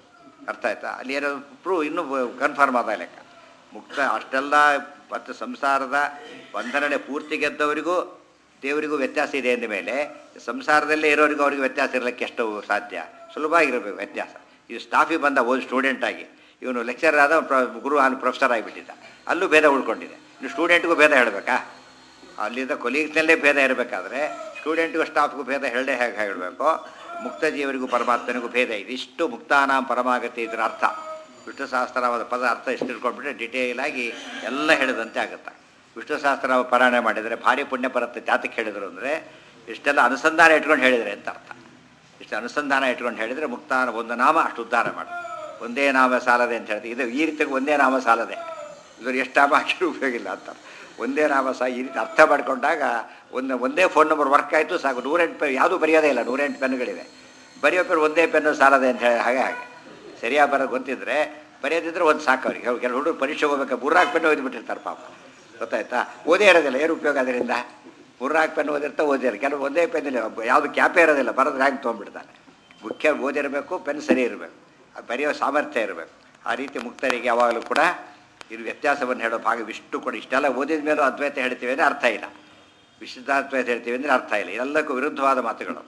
ಅರ್ಥ ಆಯ್ತಾ? ಅಲ್ಲಿ ಏನೋ ಇನ್ನೂ ಕನ್ಫರ್ಮ್ ಆದ ಲೆಕ್ಕ. ಮುಕ್ತ ಅಷ್ಟೆಲ್ಲ ಮತ್ತು ಸಂಸಾರದ ಬಂಧನನೆ ಪೂರ್ತಿ ಗೆದ್ದವರಿಗೂ ದೇವರಿಗೂ ವ್ಯತ್ಯಾಸ ಇದೆ ಅಂದ ಮೇಲೆ ಸಂಸಾರದಲ್ಲೇ ಇರೋರಿಗೂ ಅವ್ರಿಗೆ ವ್ಯತ್ಯಾಸ ಇರಲಿಕ್ಕೆ ಎಷ್ಟು ಸಾಧ್ಯ? ಸುಲಭ ಆಗಿರಬೇಕು ವ್ಯತ್ಯಾಸ. ಇದು ಸ್ಟಾಫಿಗೆ ಬಂದ ಓದಿ ಸ್ಟೂಡೆಂಟಾಗಿ ಇವನು ಲೆಕ್ಚರ್ ಆದ ಗುರು ಅಲ್ಲಿ ಪ್ರೊಫೆಸರ್ ಆಗಿಬಿಟ್ಟಿದ್ದ, ಅಲ್ಲೂ ಭೇದ ಉಳ್ಕೊಂಡಿದೆ. ಇನ್ನು ಸ್ಟೂಡೆಂಟ್ಗೂ ಭೇದ ಹೇಳಬೇಕಾ? ಅಲ್ಲಿಂದ ಕೊಲೀಗ್ಸ್ನಲ್ಲೇ ಭೇದ ಇರಬೇಕಾದ್ರೆ ಸ್ಟೂಡೆಂಟ್ಗೂ ಸ್ಟಾಫ್ಗೂ ಭೇದ ಹೇಳೇ ಹೇಗೆ ಹೇಳಬೇಕು? ಮುಕ್ತ ಜೀವರಿಗೂ ಪರಮಾತ್ಮನಿಗೂ ಭೇದ ಇದೆ. ಇಷ್ಟು ಮುಕ್ತಾನಾಂ ಪರಮಾಗತಿ ಇದರ ಅರ್ಥ. ವಿಷ್ಣು ಸಹಸ್ರನಾಮದ ಪದ ಅರ್ಥ ಇಷ್ಟು ತಿಳ್ಕೊಂಡ್ಬಿಟ್ರೆ ಡಿಟೇಲ್ ಆಗಿ ಎಲ್ಲ ಹೇಳಿದಂತೆ ಆಗುತ್ತೆ. ವಿಷ್ಣು ಸಹಸ್ರನಾಮ ಪಾರಾಯಣ ಮಾಡಿದರೆ ಭಾರಿ ಪುಣ್ಯ ಬರುತ್ತೆ. ಜಾತಕ್ಕೆ ಹೇಳಿದರು ಅಂದರೆ ಇಷ್ಟೆಲ್ಲ ಅನುಸಂಧಾನ ಇಟ್ಕೊಂಡು ಹೇಳಿದರೆ ಅಂತ ಅರ್ಥ. ಇಷ್ಟು ಅನುಸಂಧಾನ ಇಟ್ಕೊಂಡು ಹೇಳಿದರೆ ಮುಕ್ತಾನ ಒಂದು ನಾಮ ಅಷ್ಟು ಉದ್ಧಾರ ಮಾಡಿ. ಒಂದೇ ನಾಮ ಸಾಲದೆ ಅಂತ ಹೇಳ್ತೀವಿ. ಇದು ಈ ರೀತಿಯಾಗಿ ಒಂದೇ ನಾಮ ಸಾಲದೆ, ಇವರು ಎಷ್ಟು ನಾಮ ಹಾಕಿರೂ ಉಪಯೋಗ ಇಲ್ಲ ಅಂತ. ಒಂದೇ ನಾಮ ಈ ರೀತಿ ಅರ್ಥ ಮಾಡಿಕೊಂಡಾಗ ಒಂದೇ ಫೋನ್ ನಂಬರ್ ವರ್ಕ್ ಆಯಿತು ಸಾಕು. 108 ಪೆನ್ ಯಾವುದೂ ಬರೆಯೋದೇ ಇಲ್ಲ, 108 ಪೆನ್ನುಗಳಿವೆ. ಬರೆಯೋ ಪೆನ್ ಒಂದೇ ಪೆನ್ನು ಸಾಲದೆ ಅಂತ ಹೇಳಿ ಹಾಗೆ ಸರಿಯಾಗಿ ಬರೋದು ಗೊತ್ತಿದ್ದರೆ ಬರೆಯೋದಿದ್ರೆ ಒಂದು ಸಾಕು ಅವ್ರಿಗೆ. ಕೆಲವು ಹುಡುಗರು ಪರೀಕ್ಷೆ ಹೋಗ್ಬೇಕು 3 ಪೆನ್ನು ಓದಿಬಿಟ್ಟಿರ್ತಾರೆ ಪಾಪ, ಗೊತ್ತಾಯ್ತಾ? ಓದೇ ಇರೋದಿಲ್ಲ, ಏನು ಉಪಯೋಗ ಅದರಿಂದ? 3 ಪೆನ್ನು ಓದಿರ್ತಾ ಓದಿರ. ಕೆಲವು ಒಂದೇ ಪೆನ್ನಲ್ಲಿ ಯಾವುದು ಕ್ಯಾಪೇ ಇರೋದಿಲ್ಲ, ಬರೋದು ರ್ಯಾಂಕ್ ತೊಗೊಂಡ್ಬಿಡ್ತಾನೆ. ಮುಖ್ಯ ಓದಿರಬೇಕು, ಪೆನ್ ಸರಿ ಇರಬೇಕು, ಬರೆಯೋ ಸಾಮರ್ಥ್ಯ ಇರಬೇಕು. ಆ ರೀತಿ ಮುಕ್ತರಿಗೆ ಯಾವಾಗಲೂ ಕೂಡ ಇದು ವ್ಯತ್ಯಾಸವನ್ನು ಹೇಳೋ ಭಾಗ ವಿಷ್ಣು ಕೂಡ. ಇಷ್ಟೆಲ್ಲ ಓದಿದ ಮೇಲೂ ಅದ್ವೈತ ಹೇಳ್ತೀವಿ ಅಂದರೆ ಅರ್ಥ ಇಲ್ಲ, ವಿಶುದ್ಧಾದ್ವೈತ ಹೇಳ್ತೀವಿ ಅಂದರೆ ಅರ್ಥ ಇಲ್ಲ. ಇದೆಲ್ಲಕ್ಕೂ ವಿರುದ್ಧವಾದ ಮಾತುಗಳು.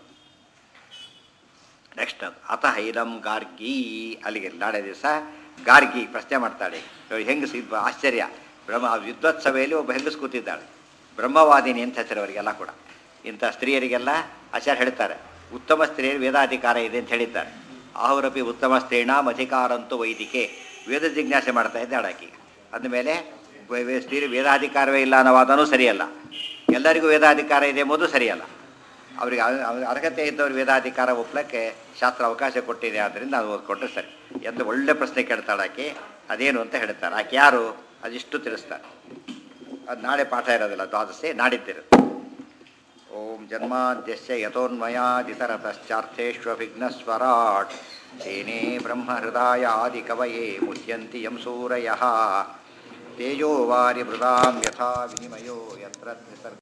ನೆಕ್ಸ್ಟ್ ಅದು ಅತಃ ಇದಂ ಗಾರ್ಗಿ. ಅಲ್ಲಿಗೆ ನಾಳೆ ದಿವಸ ಗಾರ್ಗಿ ಪ್ರಶ್ನೆ ಮಾಡ್ತಾಳೆ. ಹೆಂಗಸು ಇದು ಆಶ್ಚರ್ಯ. ಬ್ರಹ್ಮ ವಿದ್ವತ್ಸಭೆಯಲ್ಲಿ ಒಬ್ಬ ಹೆಂಗಸು ಕೂತಿದ್ದಾಳೆ, ಬ್ರಹ್ಮವಾದಿನಿ ಅಂತ ಹೆಸರು ಅವರಿಗೆಲ್ಲ ಕೂಡ. ಇಂಥ ಸ್ತ್ರೀಯರಿಗೆಲ್ಲ ಆಚಾರ್ಯ ಹೇಳ್ತಾರೆ ಉತ್ತಮ ಸ್ತ್ರೀಯರು ವೇದಾಧಿಕಾರ ಇದೆ ಅಂತ ಹೇಳಿದ್ದಾರೆ. ಆಹುರಪಿ ಉತ್ತಮ ಸ್ತ್ರೀಣಾಂ ಅಧಿಕಾರಂತೂ ವೈದಿಕೆ. ವೇದ ಜಿಜ್ಞಾಸೆ ಮಾಡ್ತಾ ಇದ್ದಾಳೆ ಆಕೆ. ಅಂದಮೇಲೆ ಸ್ತ್ರೀ ವೇದಾಧಿಕಾರವೇ ಇಲ್ಲ ಅನ್ನೋ ವಾದನೂ ಸರಿಯಲ್ಲ, ಎಲ್ಲರಿಗೂ ವೇದಾಧಿಕಾರ ಇದೆ ಎಂಬುದು ಸರಿಯಲ್ಲ. ಅವರಿಗೆ ಅರ್ಹತೆ ಇದ್ದವ್ರಿಗೆ ವೇದಾಧಿಕಾರ ಒಪ್ಪಲಿಕ್ಕೆ ಶಾಸ್ತ್ರ ಅವಕಾಶ ಕೊಟ್ಟಿದೆ. ಆದ್ದರಿಂದ ಅದು ಓದ್ಕೊಟ್ರೆ ಸರಿ ಎಂದು ಒಳ್ಳೆ ಪ್ರಶ್ನೆ ಕೇಳ್ತಾಳೆ ಆಕೆ. ಅದೇನು ಅಂತ ಹೇಳ್ತಾರೆ. ಆಕೆ ಯಾರು ಅದಿಷ್ಟು ತಿಳಿಸ್ತಾರೆ. ಅದು ನಾಳೆ ಪಾಠ ಇರೋದಿಲ್ಲ, ದ್ವಾದಶಿ ನಾಡಿದ್ದಿರುತ್ತೆ. ಓಂ ಜನ್ಮಾದ್ಯಸ್ಯ ಯತೋನ್ಮಯಾದಿತರತಶ್ಚಾರ್ಥೇಷ್ವಭಿಘ್ನಸ್ವರಾಟ್ ತೇನೇ ಬ್ರಹ್ಮಹೃದಯಾದಿಕವಯೇ ಮುಹ್ಯಂತಿ ಯಂ ಸೂರಯಃ ತೇಜೋ ವಾರಿ ಮೃದಾಂ ಯಥಾ ವಿನಿಮಯೋ ಯತ್ರ